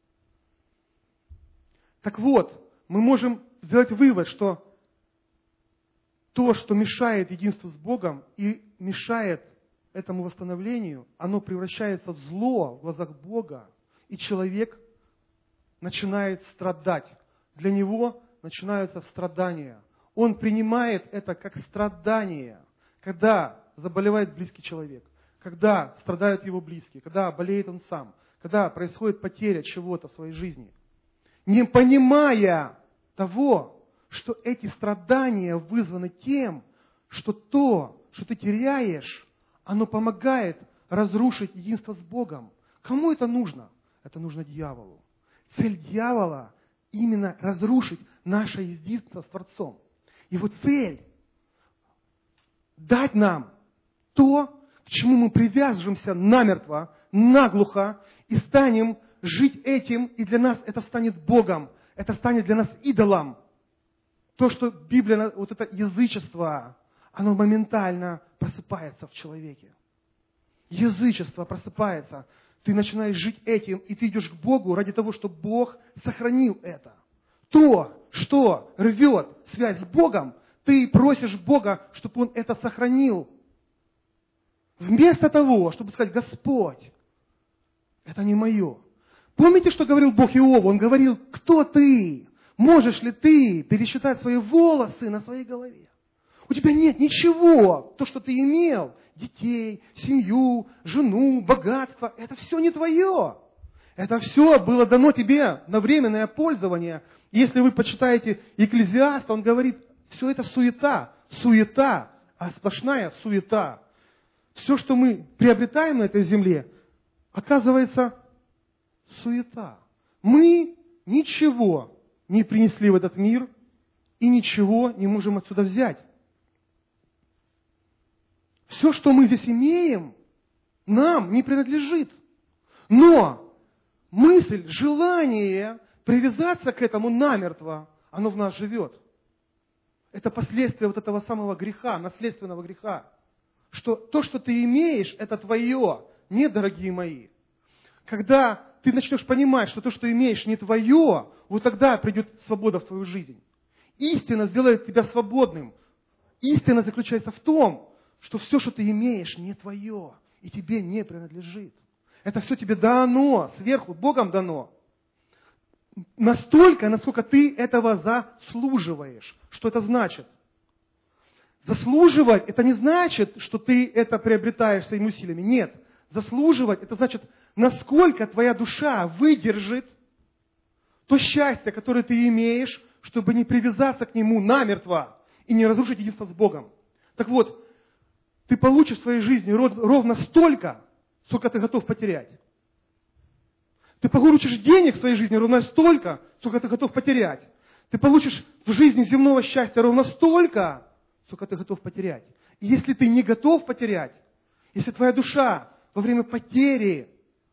Так вот, мы можем сделать вывод, что то, что мешает единству с Богом и мешает этому восстановлению, оно превращается в зло в глазах Бога, и человек начинает страдать. Для него начинаются страдания. Он принимает это как страдание, когда заболевает близкий человек, когда страдают его близкие, когда болеет он сам, когда происходит потеря чего-то в своей жизни. Не понимая того, что эти страдания вызваны тем, что то, что ты теряешь, оно помогает разрушить единство с Богом. Кому это нужно? Это нужно дьяволу. Цель дьявола именно разрушить наше единство с Творцом. Его цель – дать нам то, к чему мы привяжемся намертво, наглухо, и станем жить этим, и для нас это станет Богом, это станет для нас идолом. То, что Библия, вот это язычество, оно моментально просыпается в человеке. Язычество просыпается. Ты начинаешь жить этим, и ты идешь к Богу ради того, чтобы Бог сохранил это. То, что рвет связь с Богом, ты просишь Бога, чтобы Он это сохранил. Вместо того, чтобы сказать: Господь, это не мое. Помните, что говорил Бог Иову? Он говорил: кто ты? Можешь ли ты пересчитать свои волосы на своей голове? У тебя нет ничего. То, что ты имел, детей, семью, жену, богатство, это все не твое. Это все было дано тебе на временное пользование. Если вы почитаете Екклезиаста, он говорит, все это суета, суета, а сплошная суета. Все, что мы приобретаем на этой земле, оказывается суета. Мы ничего не принесли в этот мир и ничего не можем отсюда взять. Все, что мы здесь имеем, нам не принадлежит. Но мысль, желание привязаться к этому намертво, оно в нас живет. Это последствия вот этого самого греха, наследственного греха. Что то, что ты имеешь, это твое. Нет, дорогие мои. Когда ты начнешь понимать, что то, что имеешь, не твое, вот тогда придет свобода в твою жизнь. Истина сделает тебя свободным. Истина заключается в том, что все, что ты имеешь, не твое и тебе не принадлежит. Это все тебе дано, сверху, Богом дано. Настолько, насколько ты этого заслуживаешь. Что это значит? Заслуживать – это не значит, что ты это приобретаешь своими усилиями. Нет. Заслуживать – это значит, насколько твоя душа выдержит то счастье, которое ты имеешь, чтобы не привязаться к нему намертво и не разрушить единство с Богом. Так вот, ты получишь в своей жизни ровно столько, сколько ты готов потерять. Ты получишь денег в своей жизни ровно столько, сколько ты готов потерять. Ты получишь в жизни земного счастья ровно столько, сколько ты готов потерять. И если ты не готов потерять, если твоя душа во время потери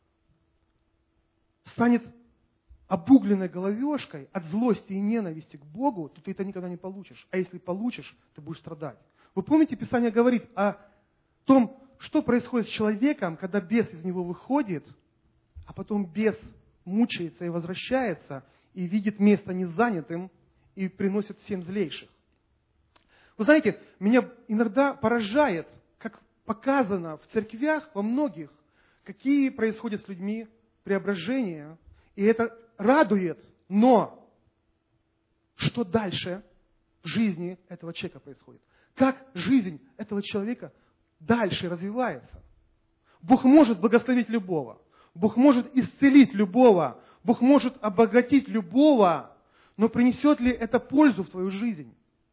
станет обугленной головешкой от злости и ненависти к Богу, то ты это никогда не получишь. А если получишь, ты будешь страдать. Вы помните, Писание говорит о том, что происходит с человеком, когда бес из него выходит, а потом бес мучается и возвращается, и видит место незанятым и приносит всем злейших. Вы знаете, меня иногда поражает, как показано в церквях, во многих, какие происходят с людьми преображения, и это радует, но что дальше в жизни этого человека происходит? Как жизнь этого человека дальше развивается? Бог может благословить любого, Бог может исцелить любого, Бог может обогатить любого, но принесет ли это пользу в твою жизнь?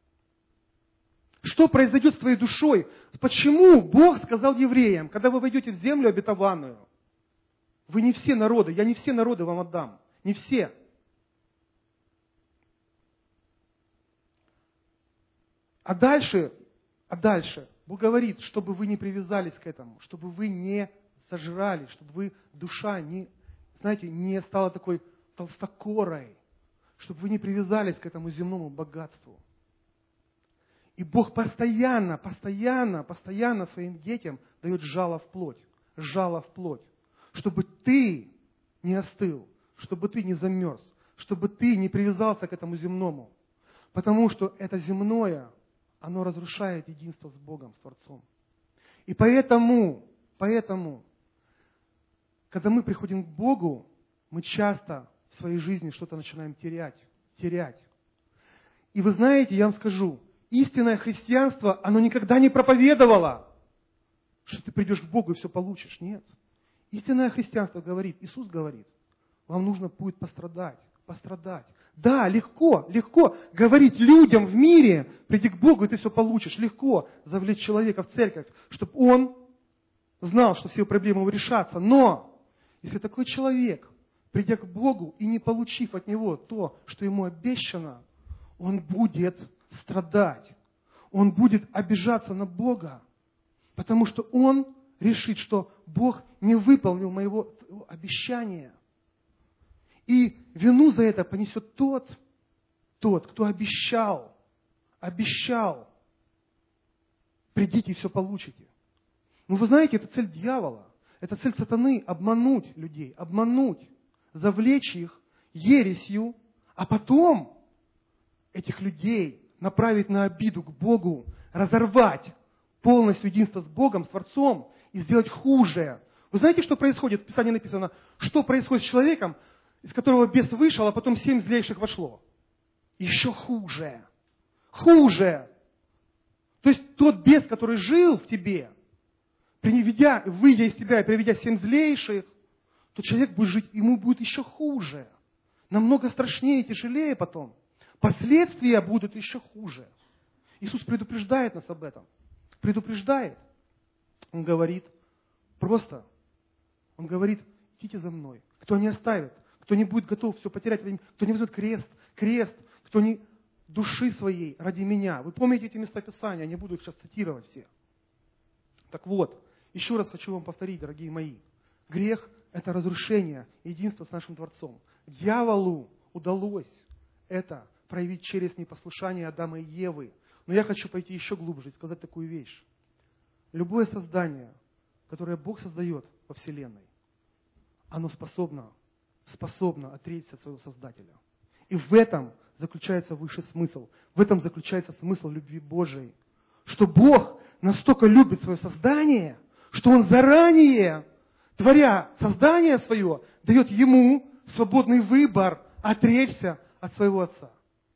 Что произойдет с твоей душой? Почему Бог сказал евреям, когда вы войдете в землю обетованную, вы не все народы, я не все народы вам отдам, не все. А дальше, а дальше Бог говорит, чтобы вы не привязались к этому, чтобы вы не сожрали, чтобы вы, душа, не, знаете, не стала такой толстокорой, чтобы вы не привязались к этому земному богатству. И Бог постоянно, постоянно, постоянно своим детям дает жало в плоть, жало в плоть, чтобы ты не остыл, чтобы ты не замерз, чтобы ты не привязался к этому земному. Потому что это земное, оно разрушает единство с Богом, с Творцом. И поэтому, поэтому, когда мы приходим к Богу, мы часто в своей жизни что-то начинаем терять, терять. И вы знаете, я вам скажу, истинное христианство, оно никогда не проповедовало, что ты придешь к Богу и все получишь. Нет. Истинное христианство говорит, Иисус говорит, вам нужно будет пострадать, пострадать. Да, легко, легко говорить людям в мире, приди к Богу, и ты все получишь. Легко завлечь человека в церковь, чтобы он знал, что все проблемы его решатся. Но если такой человек, придя к Богу и не получив от Него то, что ему обещано, он будет страдать. Он будет обижаться на Бога, потому что он решит, что Бог не выполнил моего обещания. И вину за это понесет тот, тот, кто обещал, обещал, придите и все получите. Но вы знаете, это цель дьявола, это цель сатаны обмануть людей, обмануть, завлечь их ересью, а потом этих людей направить на обиду к Богу, разорвать полностью единство с Богом, с Творцом и сделать хуже. Вы знаете, что происходит? В Писании написано, что происходит с человеком, из которого бес вышел, а потом семь злейших вошло. Еще хуже. Хуже. То есть тот бес, который жил в тебе, приведя, выйдя из тебя и приведя семь злейших, то человек будет жить, ему будет еще хуже. Намного страшнее и тяжелее потом. Последствия будут еще хуже. Иисус предупреждает нас об этом. Предупреждает. Он говорит просто, Он говорит, идите за мной. Кто не оставит, кто не будет готов все потерять, кто не возьмет крест, крест, кто не души своей ради меня. Вы помните эти места Писания, я не буду их сейчас цитировать все. Так вот, еще раз хочу вам повторить, дорогие мои. Грех – это разрушение единства с нашим Творцом. Дьяволу удалось это проявить через непослушание Адама и Евы. Но я хочу пойти еще глубже и сказать такую вещь. Любое создание, которое Бог создает во Вселенной, оно способно, способно отречься от своего Создателя. И в этом заключается высший смысл. В этом заключается смысл любви Божией. Что Бог настолько любит свое создание, что Он заранее, творя создание свое, дает ему свободный выбор отречься от своего Отца.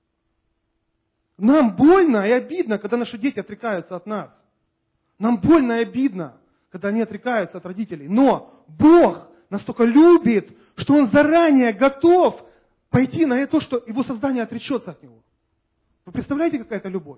Нам больно и обидно, когда наши дети отрекаются от нас. Нам больно и обидно, когда они отрекаются от родителей. Но Бог настолько любит, что Он заранее готов пойти на то, что Его создание отречется от Него. Вы представляете, какая это любовь?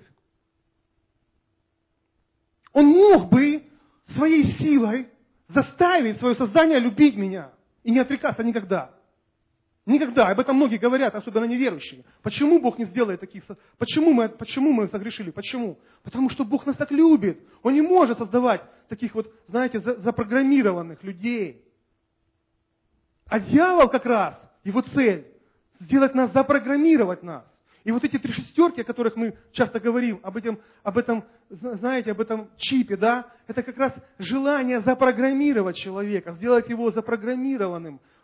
Он мог бы своей силой заставить свое создание любить меня и не отрекаться никогда. Никогда. Об этом многие говорят, особенно неверующие. Почему Бог не сделает таких... Почему мы, почему мы согрешили? Почему? Потому что Бог нас так любит. Он не может создавать таких вот, знаете, запрограммированных людей. А дьявол как раз, его цель, сделать нас, запрограммировать нас. И вот эти три шестерки, о которых мы часто говорим, об этом, об этом, знаете, об этом чипе, да, это как раз желание запрограммировать человека, сделать его запрограммированным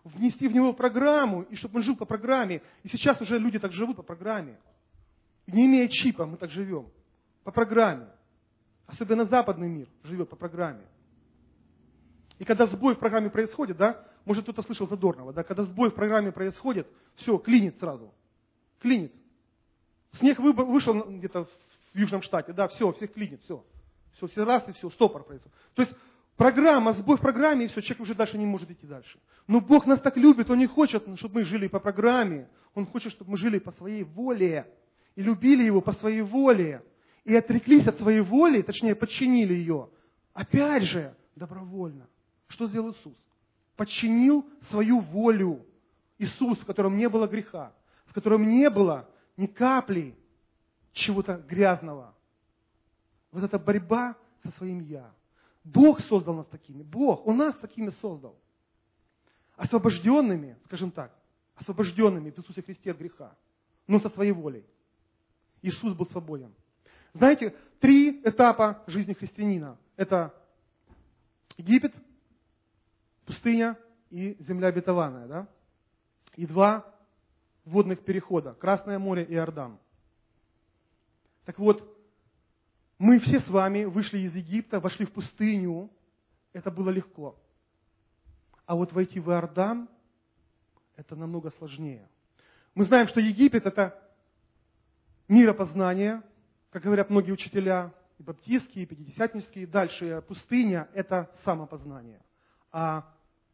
внести в него программу, и чтобы он жил по программе. И сейчас уже люди так живут по программе. Не имея чипа, мы так живем. По программе. Особенно западный мир живет по программе. И когда сбой в программе происходит, да, может кто-то слышал Задорнова, да, когда сбой в программе происходит, все, клинит сразу. Клинит. Снег вышел где-то в Южном штате, да, все, всех клинит, все. Все, все раз и все, стопор происходит. То есть программа, сбой в программе, и все, человек уже дальше не может идти дальше. Но Бог нас так любит, Он не хочет, чтобы мы жили по программе. Он хочет, чтобы мы жили по своей воле. И любили Его по своей воле. И отреклись от своей воли, точнее, подчинили ее. Опять же, добровольно. Что сделал Иисус? Подчинил свою волю. Иисус, в котором не было греха, в котором не было ни капли чего-то грязного. Вот эта борьба со своим «я». Бог создал нас такими. Бог, Он нас такими создал. Освобожденными, скажем так, освобожденными в Иисусе Христе от греха, но со своей волей. Иисус был свободен. Знаете, три этапа жизни христианина. Это Египет, пустыня и земля обетованная. Да? И два водных перехода. Красное море и Иордан. Так вот, мы все с вами вышли из Египта, вошли в пустыню. Это было легко. А вот войти в Иордан, это намного сложнее. Мы знаем, что Египет – это миропознание, как говорят многие учителя, и баптистские, и пятидесятнические. Дальше пустыня – это самопознание. А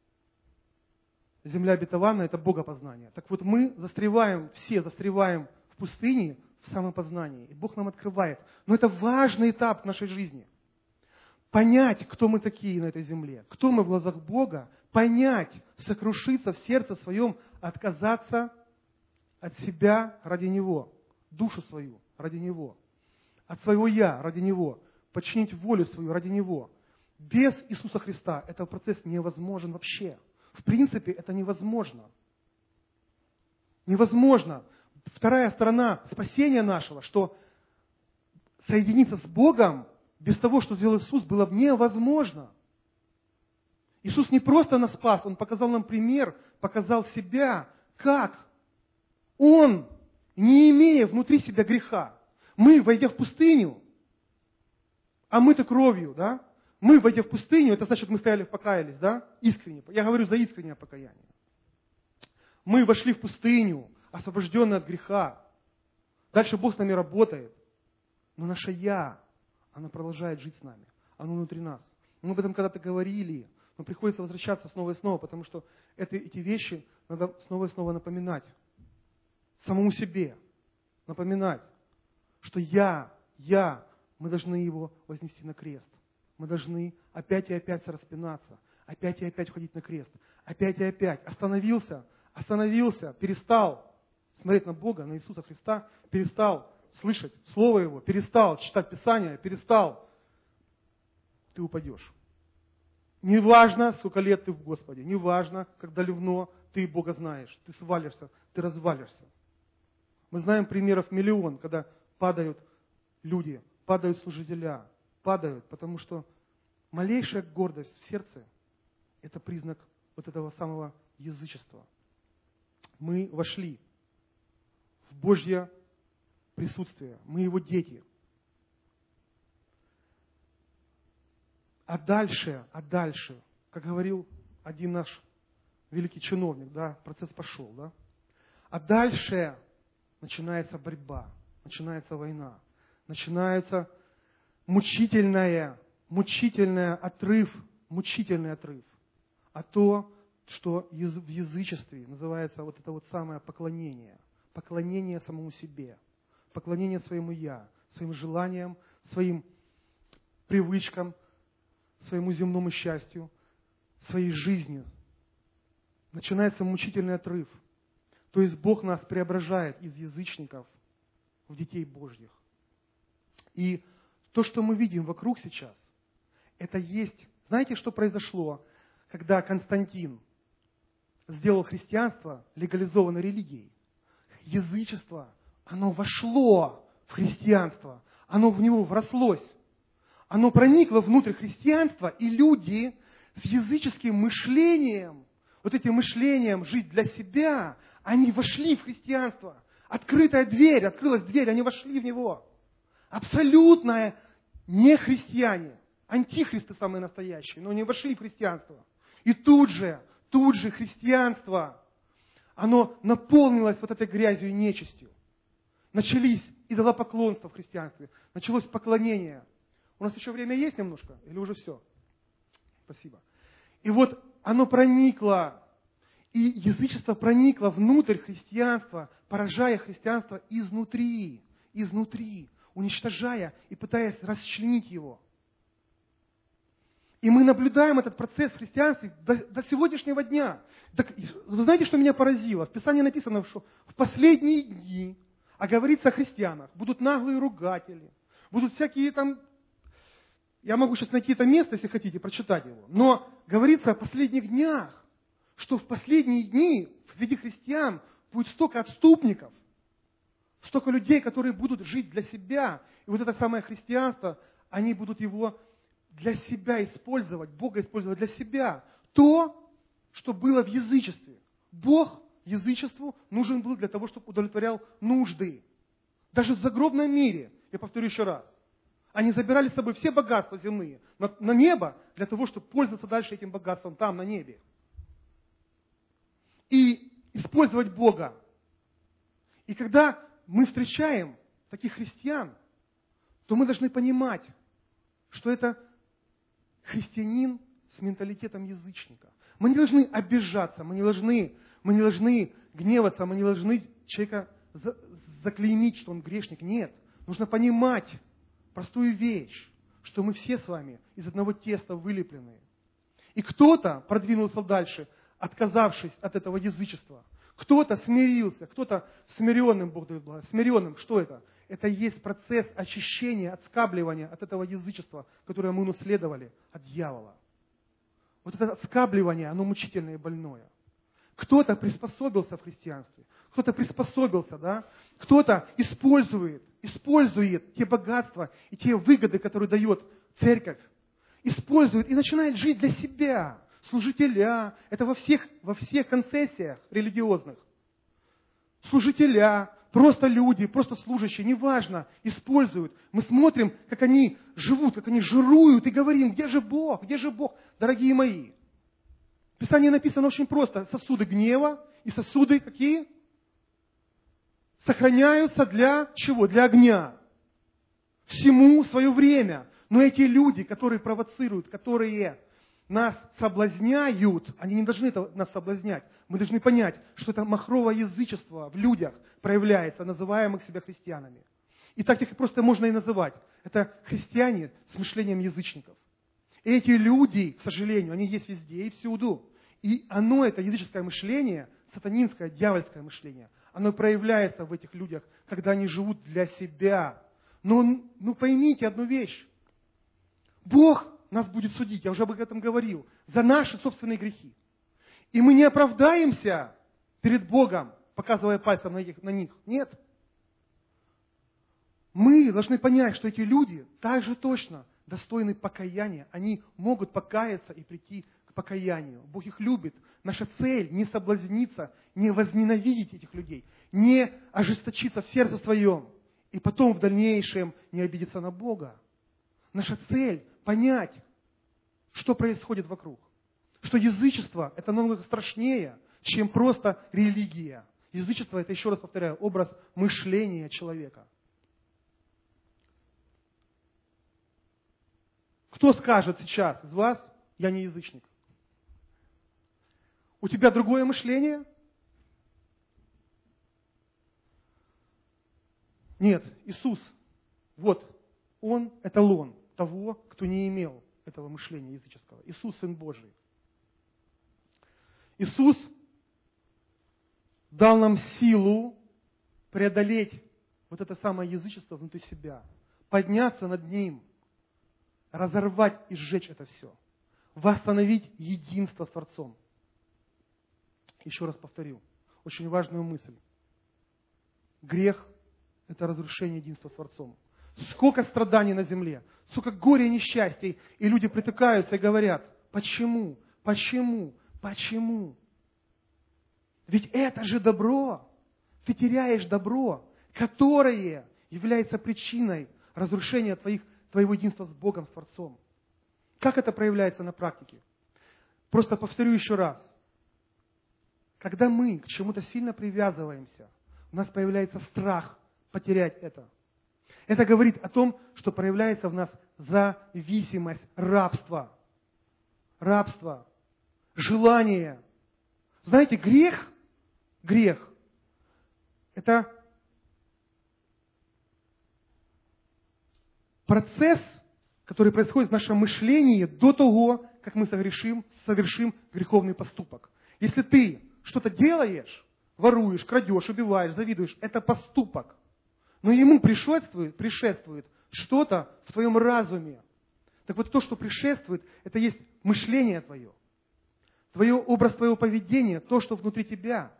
земля обетованная – это богопознание. Так вот, мы застреваем, все застреваем в пустыне, в самопознании. И Бог нам открывает. Но это важный этап в нашей жизни. Понять, кто мы такие на этой земле, кто мы в глазах Бога, понять, сокрушиться в сердце своем, отказаться от себя ради Него, душу свою ради Него, от своего «я» ради Него, подчинить волю свою ради Него. Без Иисуса Христа этот процесс невозможен вообще. В принципе, это невозможно. Невозможно. Вторая сторона спасения нашего, что соединиться с Богом без того, что сделал Иисус, было невозможно. Иисус не просто нас спас, Он показал нам пример, показал себя, как Он, не имея внутри себя греха, мы, войдя в пустыню, а мы-то кровью, да? Мы, войдя в пустыню, это значит, мы стояли, покаялись, да? Искренне. Я говорю за искреннее покаяние. Мы вошли в пустыню, освобожденные от греха. Дальше Бог с нами работает. Но наше «я», оно продолжает жить с нами. Оно внутри нас. Мы об этом когда-то говорили, но приходится возвращаться снова и снова, потому что это, эти вещи надо снова и снова напоминать. Самому себе. Напоминать, что «я», «я», мы должны его вознести на крест. Мы должны опять и опять распинаться, опять и опять ходить на крест, опять и опять. Остановился, остановился, перестал смотреть на Бога, на Иисуса Христа, перестал слышать Слово Его, перестал читать Писание, перестал, ты упадешь. Неважно, сколько лет ты в Господе, неважно, как давно ты Бога знаешь, ты свалишься, ты развалишься. Мы знаем примеров миллион, когда падают люди, падают служителя, падают, потому что малейшая гордость в сердце – это признак вот этого самого язычества. Мы вошли в Божье присутствие, мы Его дети. А дальше, а дальше, как говорил один наш великий чиновник, да, процесс пошел, да. А дальше начинается борьба, начинается война, начинается мучительная, мучительный отрыв, мучительный отрыв. А то, что в язычестве называется вот это вот самое поклонение. Поклонение самому себе, поклонение своему «я», своим желаниям, своим привычкам, своему земному счастью, своей жизни. Начинается мучительный отрыв. То есть Бог нас преображает из язычников в детей Божьих. И то, что мы видим вокруг сейчас, это есть... Знаете, что произошло, когда Константин сделал христианство легализованной религией? Язычество, оно вошло в христианство, оно в него врослось. Оно проникло внутрь христианства, и люди с языческим мышлением вот этим мышлением жить для себя, они вошли в христианство. Открытая дверь, открылась дверь, они вошли в него. Абсолютно не христиане, антихристы самые настоящие, но они вошли в христианство. И тут же, тут же христианство, оно наполнилось вот этой грязью и нечистью. Начались идолопоклонства в христианстве, началось поклонение. У нас еще время есть немножко? Или уже все? Спасибо. И вот оно проникло, и язычество проникло внутрь христианства, поражая христианство изнутри, изнутри, уничтожая и пытаясь расчленить его. И мы наблюдаем этот процесс в христианстве до, до сегодняшнего дня. Так, вы знаете, что меня поразило? В Писании написано, что в последние дни, а говорится о христианах, будут наглые ругатели, будут всякие там... Я могу сейчас найти это место, если хотите, прочитать его. Но говорится о последних днях, что в последние дни среди христиан будет столько отступников, столько людей, которые будут жить для себя. И вот это самое христианство, они будут его для себя использовать, Бога использовать для себя. То, что было в язычестве. Бог язычеству нужен был для того, чтобы удовлетворял нужды. Даже в загробном мире, я повторю еще раз, они забирали с собой все богатства земные на, на небо для того, чтобы пользоваться дальше этим богатством там, на небе. И использовать Бога. И когда мы встречаем таких христиан, то мы должны понимать, что это христианин с менталитетом язычника. Мы не должны обижаться, мы не должны, мы не должны гневаться, мы не должны человека за, заклеймить, что он грешник. Нет. Нужно понимать простую вещь, что мы все с вами из одного теста вылепленные. И кто-то продвинулся дальше, отказавшись от этого язычества. Кто-то смирился, кто-то смиренным, Бог дает благо. Смиренным, что это? Это и есть процесс очищения, отскабливания от этого язычества, которое мы унаследовали от дьявола. Вот это отскабливание, оно мучительное и больное. Кто-то приспособился в христианстве, кто-то приспособился, да? Кто-то использует, использует те богатства и те выгоды, которые дает церковь, использует и начинает жить для себя. Служителя, это во всех, во всех концессиях религиозных. Служителя, просто люди, просто служащие, неважно, используют. Мы смотрим, как они живут, как они жируют, и говорим, где же Бог, где же Бог, дорогие мои. В Писании написано очень просто, сосуды гнева и сосуды какие? Сохраняются для чего? Для огня. Всему свое время. Но эти люди, которые провоцируют, которые нас соблазняют, они не должны это нас соблазнять. Мы должны понять, что это махровое язычество в людях проявляется, называемых себя христианами. И так их просто можно и называть. Это христиане с мышлением язычников. И эти люди, к сожалению, они есть везде и всюду. И оно, это языческое мышление, сатанинское, дьявольское мышление, оно проявляется в этих людях, когда они живут для себя. Но ну, поймите одну вещь. Бог нас будет судить, я уже об этом говорил, за наши собственные грехи. И мы не оправдаемся перед Богом, показывая пальцем на них. На них. Нет. Мы должны понять, что эти люди также точно достойны покаяния. Они могут покаяться и прийти к покаянию. Бог их любит. Наша цель не соблазниться, не возненавидеть этих людей, не ожесточиться в сердце своем и потом в дальнейшем не обидеться на Бога. Наша цель понять, что происходит вокруг. Что язычество – это намного страшнее, чем просто религия. Язычество – это, еще раз повторяю, образ мышления человека. Кто скажет сейчас из вас, я не язычник? У тебя другое мышление? Нет, Иисус, вот, Он эталон того, кто не имел этого мышления языческого. Иисус – Сын Божий. Иисус дал нам силу преодолеть вот это самое язычество внутри себя, подняться над ним, разорвать и сжечь это все, восстановить единство с Творцом. Еще раз повторю, очень важную мысль. Грех – это разрушение единства с Творцом. Сколько страданий на земле, сколько горя и несчастий, и люди притыкаются и говорят, почему, почему, почему? Ведь это же добро. Ты теряешь добро, которое является причиной разрушения твоих, твоего единства с Богом, с Творцом. Как это проявляется на практике? Просто повторю еще раз. Когда мы к чему-то сильно привязываемся, у нас появляется страх потерять это. Это говорит о том, что проявляется в нас зависимость, рабство. Рабство, желание. Знаете, грех, грех, это процесс, который происходит в нашем мышлении до того, как мы совершим, совершим греховный поступок. Если ты что-то делаешь, воруешь, крадешь, убиваешь, завидуешь, это поступок. Но ему предшествует, предшествует что-то в твоем разуме. Так вот, то, что предшествует, это есть мышление твое. Твое образ твоего поведения, то, что внутри тебя.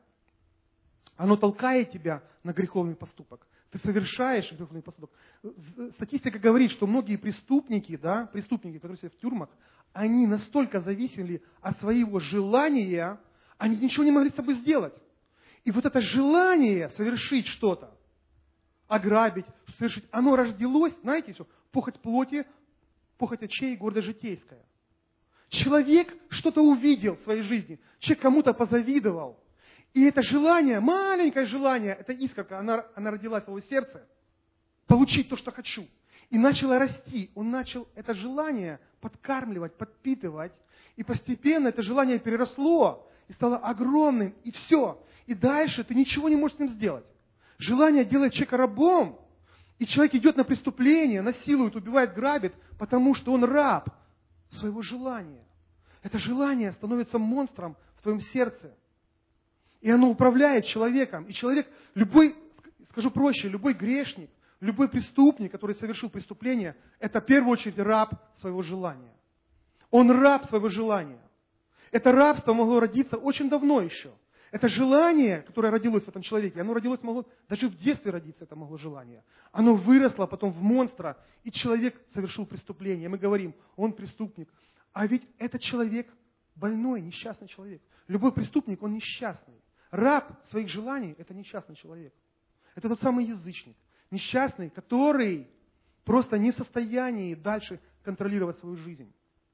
Оно толкает тебя на греховный поступок. Ты совершаешь греховный поступок. Статистика говорит, что многие преступники, да, преступники, которые сидят в тюрьмах, они настолько зависели от своего желания, они ничего не могли с собой сделать. И вот это желание совершить что-то, ограбить, совершить, оно родилось, знаете, что? Похоть плоти, похоть очей, гордость житейская. Человек что-то увидел в своей жизни, человек кому-то позавидовал. И это желание, маленькое желание, это искорка, она, она родилась в его сердце, получить то, что хочу. И начало расти. Он начал это желание подкармливать, подпитывать. И постепенно это желание переросло и стало огромным. И все. И дальше ты ничего не можешь с ним сделать. Желание делает человека рабом. И человек идет на преступление, насилует, убивает, грабит, потому что он раб своего желания. Это желание становится монстром в твоем сердце. И оно управляет человеком. И человек, любой, скажу проще, любой грешник, любой преступник, который совершил преступление, это в первую очередь раб своего желания. Он раб своего желания. Это рабство могло родиться очень давно еще. Это желание, которое родилось в этом человеке, оно родилось, могло, даже в детстве родиться это могло желание. Оно выросло потом в монстра, и человек совершил преступление. Мы говорим, он преступник. А ведь этот человек больной, несчастный человек. Любой преступник, он несчастный. Раб своих желаний – это несчастный человек. Это тот самый язычник. Несчастный, который просто не в состоянии дальше контролировать свою жизнь.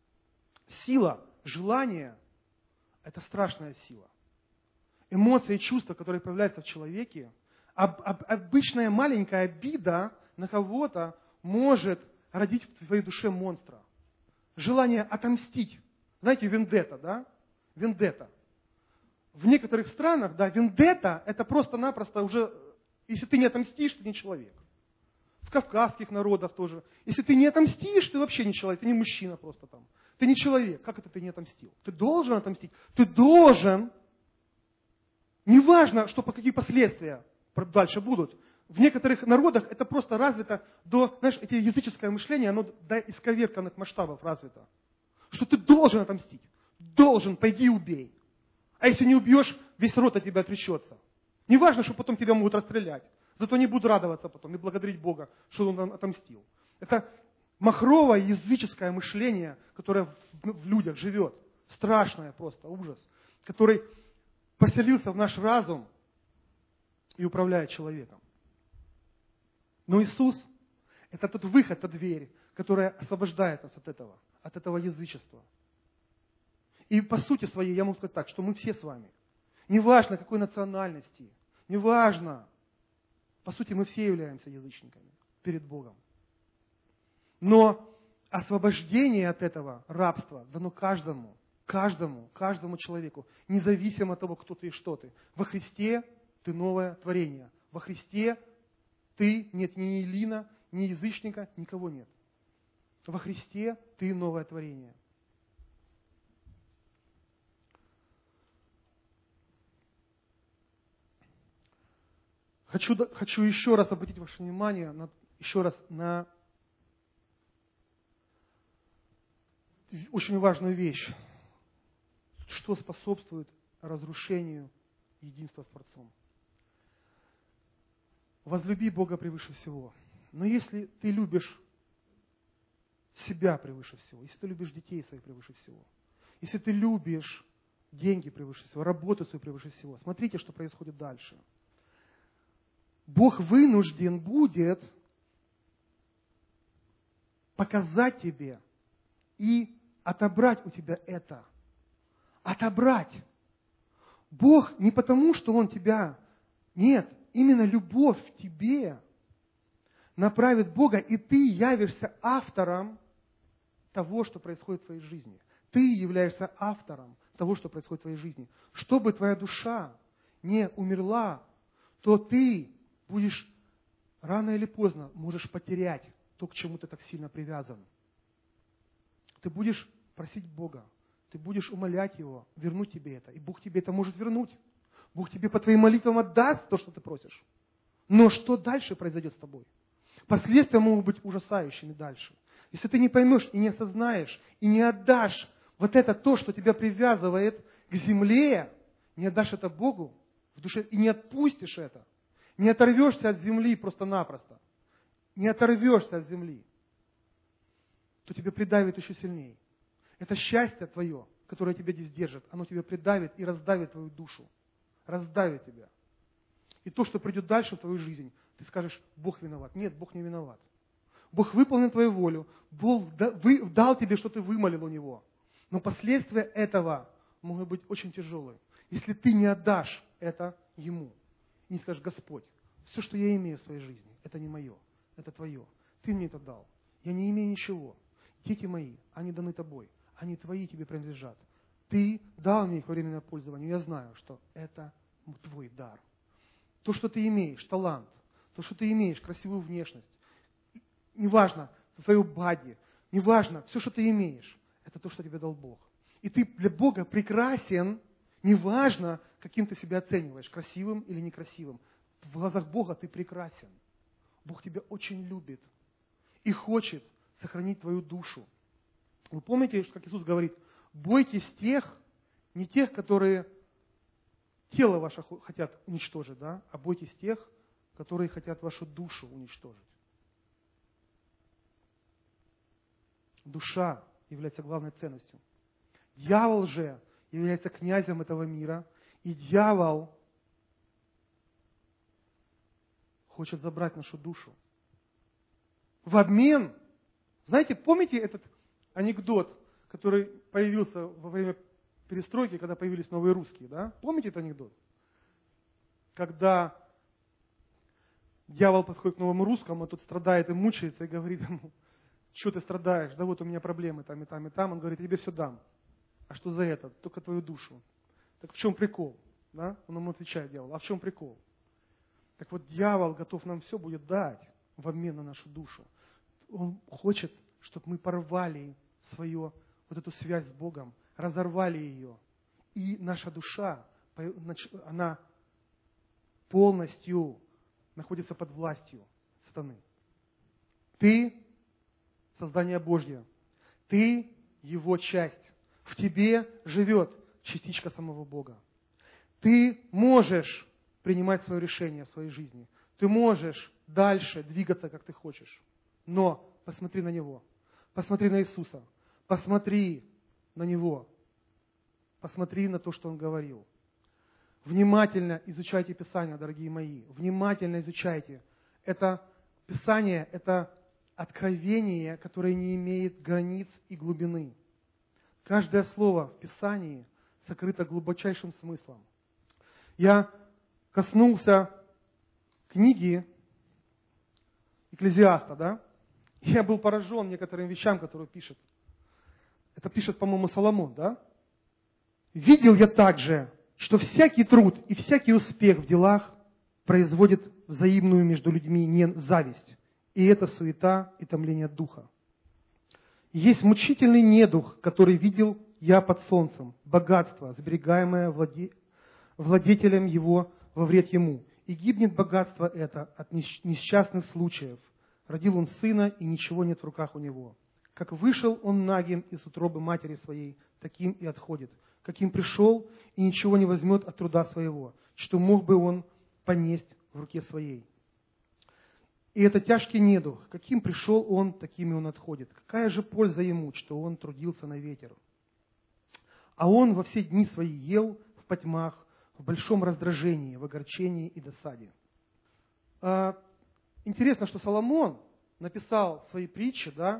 Сила, желание – это страшная сила. Эмоции и чувства, которые появляются в человеке, об, об, обычная маленькая обида на кого-то может родить в твоей душе монстра. Желание отомстить. Знаете, вендетта, да? Вендетта. В некоторых странах, да, вендетта – это просто-напросто уже, если ты не отомстишь, ты не человек. В кавказских народах тоже. Если ты не отомстишь, ты вообще не человек, ты не мужчина просто там. Ты не человек. Как это ты не отомстил? Ты должен отомстить. Ты должен, неважно, что, какие последствия дальше будут. В некоторых народах это просто развито до, знаешь, это языческое мышление, оно до исковерканных масштабов развито. Что ты должен отомстить. Должен, пойди и убей. А если не убьешь, весь род от тебя отречется. Не важно, что потом тебя могут расстрелять. Зато не будут радоваться потом и благодарить Бога, что Он отомстил. Это махровое языческое мышление, которое в людях живет. Страшное просто, ужас. Который поселился в наш разум и управляет человеком. Но Иисус – это тот выход, та дверь, которая освобождает нас от этого, от этого язычества. И по сути своей я могу сказать так, что мы все с вами, неважно какой национальности, неважно, по сути мы все являемся язычниками перед Богом. Но освобождение от этого рабства дано каждому, каждому, каждому человеку, независимо от того, кто ты и что ты. Во Христе ты новое творение. Во Христе ты, нет ни Елина, ни язычника, никого нет. Во Христе ты новое творение. Хочу, хочу еще раз обратить ваше внимание на, еще раз на очень важную вещь, что способствует разрушению единства с Творцом. Возлюби Бога превыше всего. Но если ты любишь себя превыше всего, если ты любишь детей своих превыше всего, если ты любишь деньги превыше всего, работу свою превыше всего. Смотрите, что происходит дальше. Бог вынужден будет показать тебе и отобрать у тебя это. Отобрать. Бог не потому, что Он тебя... Нет, именно любовь в тебе направит Бога, и ты явишься автором того, что происходит в твоей жизни. Ты являешься автором того, что происходит в твоей жизни. Чтобы твоя душа не умерла, то ты будешь рано или поздно можешь потерять то, к чему ты так сильно привязан. Ты будешь просить Бога, ты будешь умолять Его вернуть тебе это. И Бог тебе это может вернуть. Бог тебе по твоим молитвам отдаст то, что ты просишь. Но что дальше произойдет с тобой? Последствия могут быть ужасающими дальше. Если ты не поймешь и не осознаешь, и не отдашь вот это то, что тебя привязывает к земле, не отдашь это Богу в душе и не отпустишь это, не оторвешься от земли просто-напросто, не оторвешься от земли, то тебя придавит еще сильнее. Это счастье твое, которое тебя здесь держит, оно тебя придавит и раздавит твою душу. Раздавит тебя. И то, что придет дальше в твою жизнь, ты скажешь, Бог виноват. Нет, Бог не виноват. Бог выполнил твою волю. Бог дал тебе, что ты вымолил у Него. Но последствия этого могут быть очень тяжелые. Если ты не отдашь это Ему. И не скажешь, Господь, все, что я имею в своей жизни, это не мое, это Твое. Ты мне это дал. Я не имею ничего. Дети мои, они даны Тобой. Они Твои, тебе принадлежат. Ты дал мне их во временное пользование. Я знаю, что это Твой дар. То, что ты имеешь, талант, то, что ты имеешь, красивую внешность, неважно, свою бади, неважно, все, что ты имеешь, это то, что тебе дал Бог. И ты для Бога прекрасен, неважно, каким ты себя оцениваешь, красивым или некрасивым. В глазах Бога ты прекрасен. Бог тебя очень любит и хочет сохранить твою душу. Вы помните, как Иисус говорит, бойтесь тех, не тех, которые тело ваше хотят уничтожить, да, а бойтесь тех, которые хотят вашу душу уничтожить. Душа является главной ценностью. Дьявол же является князем этого мира, и дьявол хочет забрать нашу душу. В обмен, знаете, помните этот анекдот, который появился во время перестройки, когда появились новые русские, да? Помните этот анекдот? Когда дьявол подходит к новому русскому, а тот страдает и мучается, и говорит ему, что ты страдаешь? Да вот у меня проблемы там и там, и там. Он говорит, я тебе все дам. А что за это? Только твою душу. Так в чем прикол? Да? Он ему отвечает, дьявол, а в чем прикол? Так вот, дьявол готов нам все будет дать в обмен на нашу душу. Он хочет, чтобы мы порвали свою вот эту связь с Богом, разорвали ее. И наша душа, она полностью находится под властью сатаны. Ты создание Божье. Ты его часть. В тебе живет частичка самого Бога. Ты можешь принимать свое решение в своей жизни. Ты можешь дальше двигаться, как ты хочешь. Но посмотри на Него. Посмотри на Иисуса. Посмотри на Него. Посмотри на то, что Он говорил. Внимательно изучайте Писание, дорогие мои. Внимательно изучайте. Это Писание, это откровение, которое не имеет границ и глубины. Каждое слово в Писании сокрыто глубочайшим смыслом. Я коснулся книги Экклезиаста, да? И я был поражен некоторым вещам, которые пишет. Это пишет, по-моему, Соломон, да? «Видел я также, что всякий труд и всякий успех в делах производит взаимную между людьми не зависть, и это суета и томление духа. Есть мучительный недух, который видел я под солнцем, богатство, сберегаемое владе... владетелем его во вред ему. И гибнет богатство это от несчастных случаев. Родил он сына, и ничего нет в руках у него. Как вышел он нагим из утробы матери своей, таким и отходит. Каким пришел, и ничего не возьмет от труда своего, что мог бы он понесть в руке своей. И это тяжкий недух. Каким пришел он, таким и он отходит. Какая же польза ему, что он трудился на ветер? А он во все дни свои ел в потьмах, в большом раздражении, в огорчении и досаде. А, интересно, что Соломон написал свои притчи, да,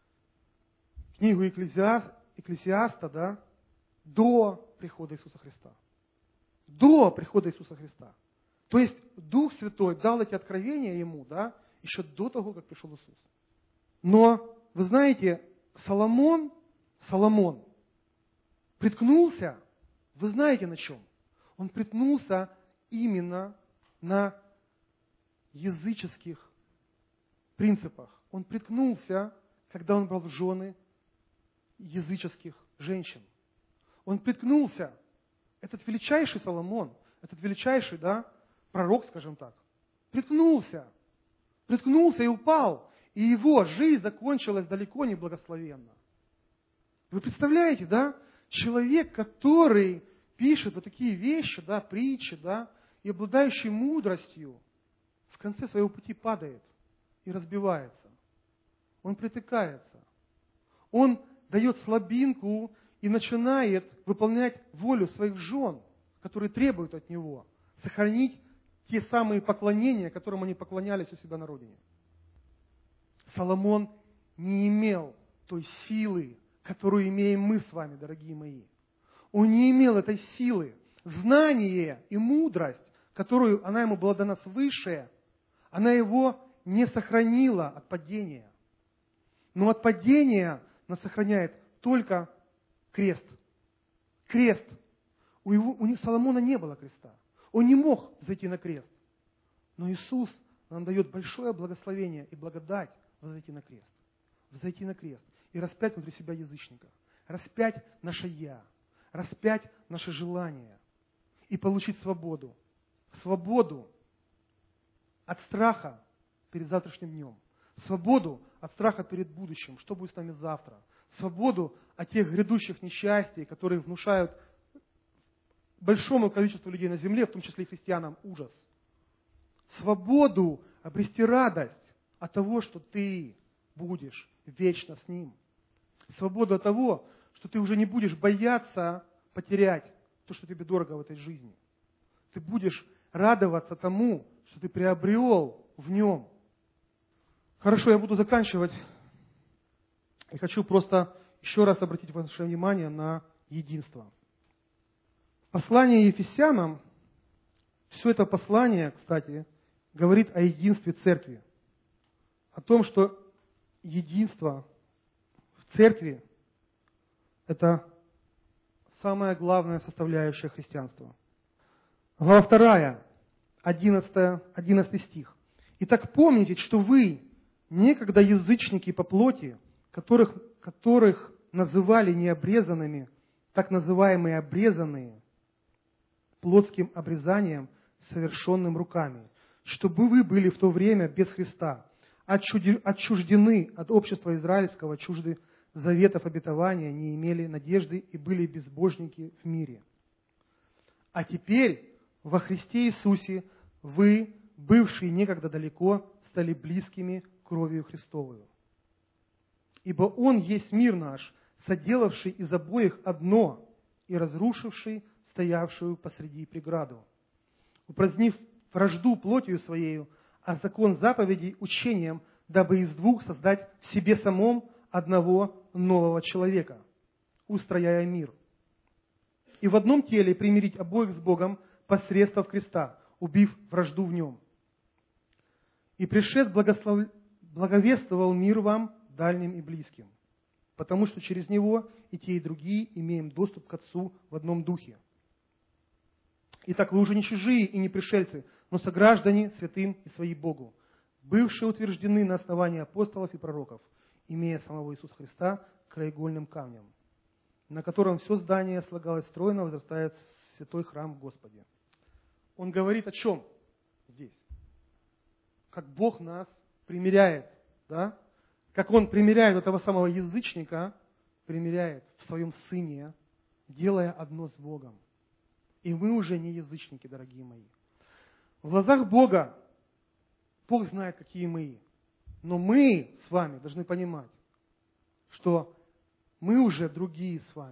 книгу Экклезиаст, Экклесиаста, да, до прихода Иисуса Христа. До прихода Иисуса Христа. То есть Дух Святой дал эти откровения ему, да, еще до того, как пришел Иисус. Но, вы знаете, Соломон, Соломон приткнулся, вы знаете на чем? Он приткнулся именно на языческих принципах. Он приткнулся, когда он брал в жены языческих женщин. Он приткнулся. Этот величайший Соломон, этот величайший, да, пророк, скажем так, приткнулся. Приткнулся и упал. И его жизнь закончилась далеко не благословенно. Вы представляете, да? Человек, который пишет вот такие вещи, да, притчи, да, и обладающий мудростью, в конце своего пути падает и разбивается. Он притыкается. Он дает слабинку и начинает выполнять волю своих жен, которые требуют от него сохранить те самые поклонения, которым они поклонялись у себя на родине. Соломон не имел той силы, которую имеем мы с вами, дорогие мои. Он не имел этой силы. Знание и мудрость, которую она ему была дана свыше, она его не сохранила от падения. Но от падения нас сохраняет только крест. Крест. У, его, у Соломона не было креста. Он не мог зайти на крест. Но Иисус нам дает большое благословение и благодать взойти на крест. Взойти на крест и распять внутри себя язычника. Распять наше «я». Распять наши желания. И получить свободу. Свободу от страха перед завтрашним днем. Свободу от страха перед будущим. Что будет с нами завтра. Свободу от тех грядущих несчастий, которые внушают большому количеству людей на земле, в том числе и христианам, ужас. Свободу обрести радость от того, что ты будешь вечно с Ним. Свободу от того, что ты уже не будешь бояться потерять то, что тебе дорого в этой жизни. Ты будешь радоваться тому, что ты приобрел в Нем. Хорошо, я буду заканчивать. И хочу просто еще раз обратить ваше внимание на единство. Послание Ефесянам, все это послание, кстати, говорит о единстве церкви. О том, что единство в церкви – это самая главная составляющая христианства. Глава вторая, одиннадцатый стих. «Итак, помните, что вы, некогда язычники по плоти, которых, которых называли необрезанными, так называемые обрезанные, плотским обрезанием, совершенным руками, чтобы вы были в то время без Христа, отчуждены от общества израильского, чужды заветов обетования, не имели надежды и были безбожники в мире. А теперь во Христе Иисусе вы, бывшие некогда далеко, стали близкими кровью Христовую. Ибо Он есть мир наш, соделавший из обоих одно и разрушивший стоявшую посреди преграду, упразднив вражду плотью своею, а закон заповедей учением, дабы из двух создать в себе самом одного нового человека, устрояя мир. И в одном теле примирить обоих с Богом посредством креста, убив вражду в нем. И пришед благослов... благовествовал мир вам, дальним и близким, потому что через него и те, и другие имеем доступ к Отцу в одном духе. Итак, вы уже не чужие и не пришельцы, но сограждане святым и свои Богу, бывшие утверждены на основании апостолов и пророков, имея самого Иисуса Христа краеугольным камнем, на котором все здание слагалось стройно, возрастает святой храм в Господе. Он говорит о чем здесь? Как Бог нас примиряет, да? Как Он примиряет этого самого язычника, примиряет в Своем Сыне, делая одно с Богом. И мы уже не язычники, дорогие мои. В глазах Бога, Бог знает, какие мы. Но мы с вами должны понимать, что мы уже другие с вами.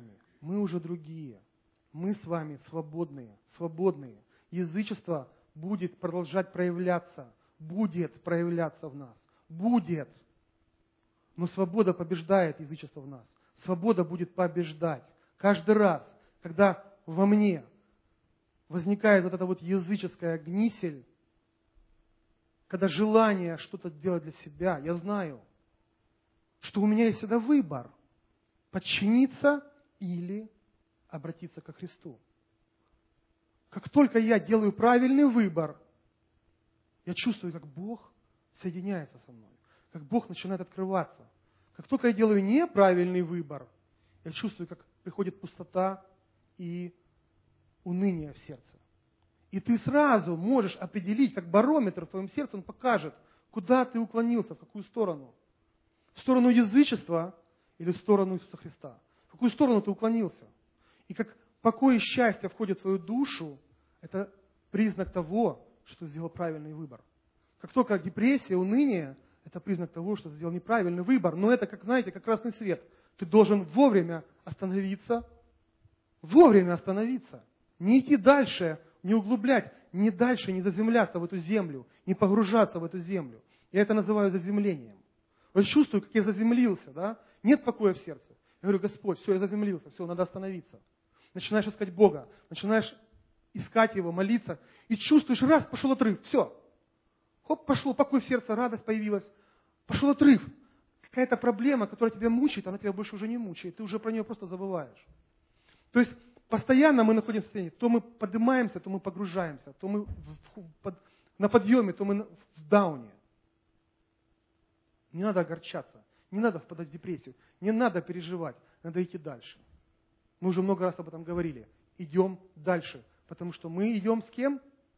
Мы уже другие. Мы с вами свободные, свободные. Язычество будет продолжать проявляться, будет проявляться в нас, будет. Но свобода побеждает язычество в нас. Свобода будет побеждать. Каждый раз, когда во мне возникает вот эта вот языческая гнисель, когда желание что-то делать для себя, я знаю, что у меня есть всегда выбор – подчиниться или обратиться ко Христу. Как только я делаю правильный выбор, я чувствую, как Бог соединяется со мной, как Бог начинает открываться. Как только я делаю неправильный выбор, я чувствую, как приходит пустота и уныние в сердце. И ты сразу можешь определить, как барометр в твоем сердце, он покажет, куда ты уклонился, в какую сторону. В сторону язычества или в сторону Иисуса Христа. В какую сторону ты уклонился. И как покой и счастье входит в твою душу, это признак того, что ты сделал правильный выбор. Как только депрессия, уныние, это признак того, что ты сделал неправильный выбор. Но это, как знаете, как красный свет. Ты должен вовремя остановиться, вовремя остановиться. Не идти дальше, не углублять, не дальше, не заземляться в эту землю, не погружаться в эту землю. Я это называю заземлением. Вот чувствую, как я заземлился, да? Нет покоя в сердце. Я говорю: Господь, все, я заземлился, все, надо остановиться. Начинаешь искать Бога, начинаешь искать Его, молиться, и чувствуешь, раз, пошел отрыв, все. Хоп, пошло, покой в сердце, радость появилась. Пошел отрыв. Какая-то проблема, которая тебя мучает, она тебя больше уже не мучает, ты уже про нее просто забываешь. То есть постоянно мы находимся в состоянии, то мы поднимаемся, то мы погружаемся, то мы в, в, под, на подъеме, то мы в дауне. Не надо огорчаться, не надо впадать в депрессию, не надо переживать, надо идти дальше. Мы уже много раз об этом говорили. Идем дальше, потому что мы идем с кем?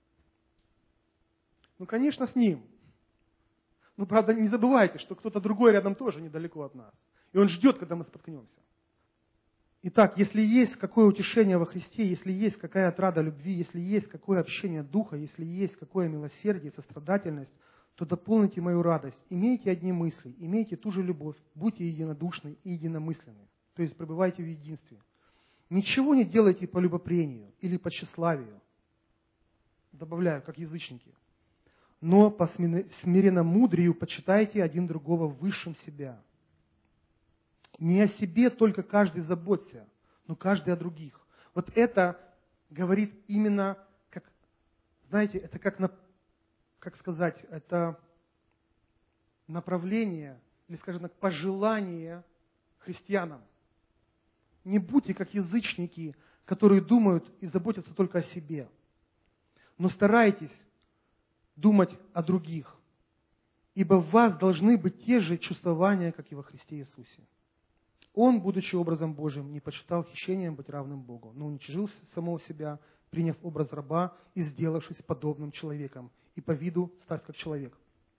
Ну, конечно, с Ним. Но, правда, не забывайте, что кто-то другой рядом тоже недалеко от нас. И Он ждет, когда мы споткнемся. Итак, если есть какое утешение во Христе, если есть какая отрада любви, если есть какое общение Духа, если есть какое милосердие, сострадательность, то дополните мою радость. Имейте одни мысли, имейте ту же любовь, будьте единодушны и единомысленны. То есть пребывайте в единстве. Ничего не делайте по любопрению или по тщеславию. Добавляю, как язычники. Но по смиренномудрию почитайте один другого высшим себя. Не о себе только каждый заботься, но каждый о других. Вот это говорит именно, как, знаете, это как, на, как сказать, это направление, или, скажем так, пожелание христианам. Не будьте как язычники, которые думают и заботятся только о себе, но старайтесь думать о других, ибо в вас должны быть те же чувствования, как и во Христе Иисусе. Он, будучи образом Божьим, не почитал хищением быть равным Богу, но уничижил самого себя, приняв образ раба и сделавшись подобным человеком, и по виду став как человек.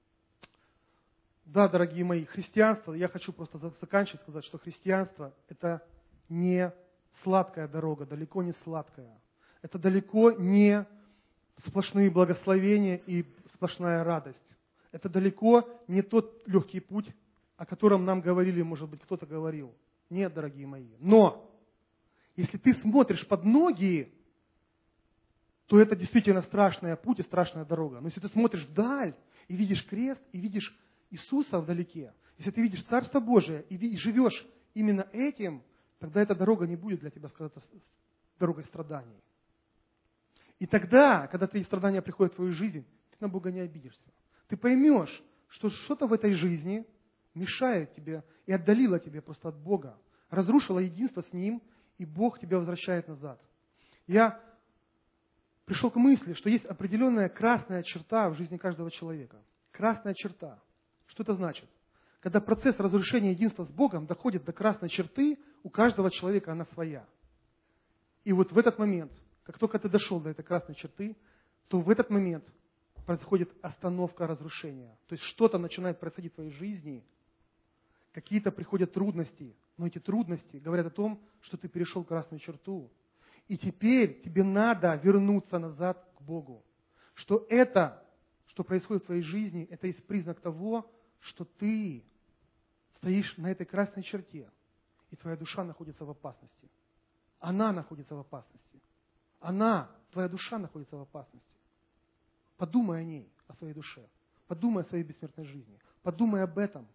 Да, дорогие мои, христианство, я хочу просто заканчивать, сказать, что христианство – это не сладкая дорога, далеко не сладкая. Это далеко не сплошные благословения и сплошная радость. Это далеко не тот легкий путь, о котором нам говорили, может быть, кто-то говорил. Нет, дорогие мои. Но, если ты смотришь под ноги, то это действительно страшный путь и страшная дорога. Но если ты смотришь вдаль и видишь крест, и видишь Иисуса вдалеке, если ты видишь Царство Божие и живешь именно этим, тогда эта дорога не будет для тебя сказаться дорогой страданий. И тогда, когда твои страдания приходят в твою жизнь, ты на Бога не обидишься. Ты поймешь, что что-то в этой жизни мешает тебе и отдалило тебя просто от Бога, разрушило единство с Ним, и Бог тебя возвращает назад. Я пришел к мысли, что есть определенная красная черта в жизни каждого человека. Красная черта. Что это значит? Когда процесс разрушения единства с Богом доходит до красной черты, у каждого человека она своя. И вот в этот момент, как только ты дошел до этой красной черты, то в этот момент происходит остановка разрушения. То есть что-то начинает происходить в твоей жизни, какие-то приходят трудности, но эти трудности говорят о том, что ты перешел красную черту. И теперь тебе надо вернуться назад к Богу. Что это, что происходит в твоей жизни, это есть признак того, что ты стоишь на этой красной черте, и твоя душа находится в опасности. Она находится в опасности. Она, твоя душа находится в опасности. Подумай о ней, о своей душе. Подумай о своей бессмертной жизни. Подумай об этом.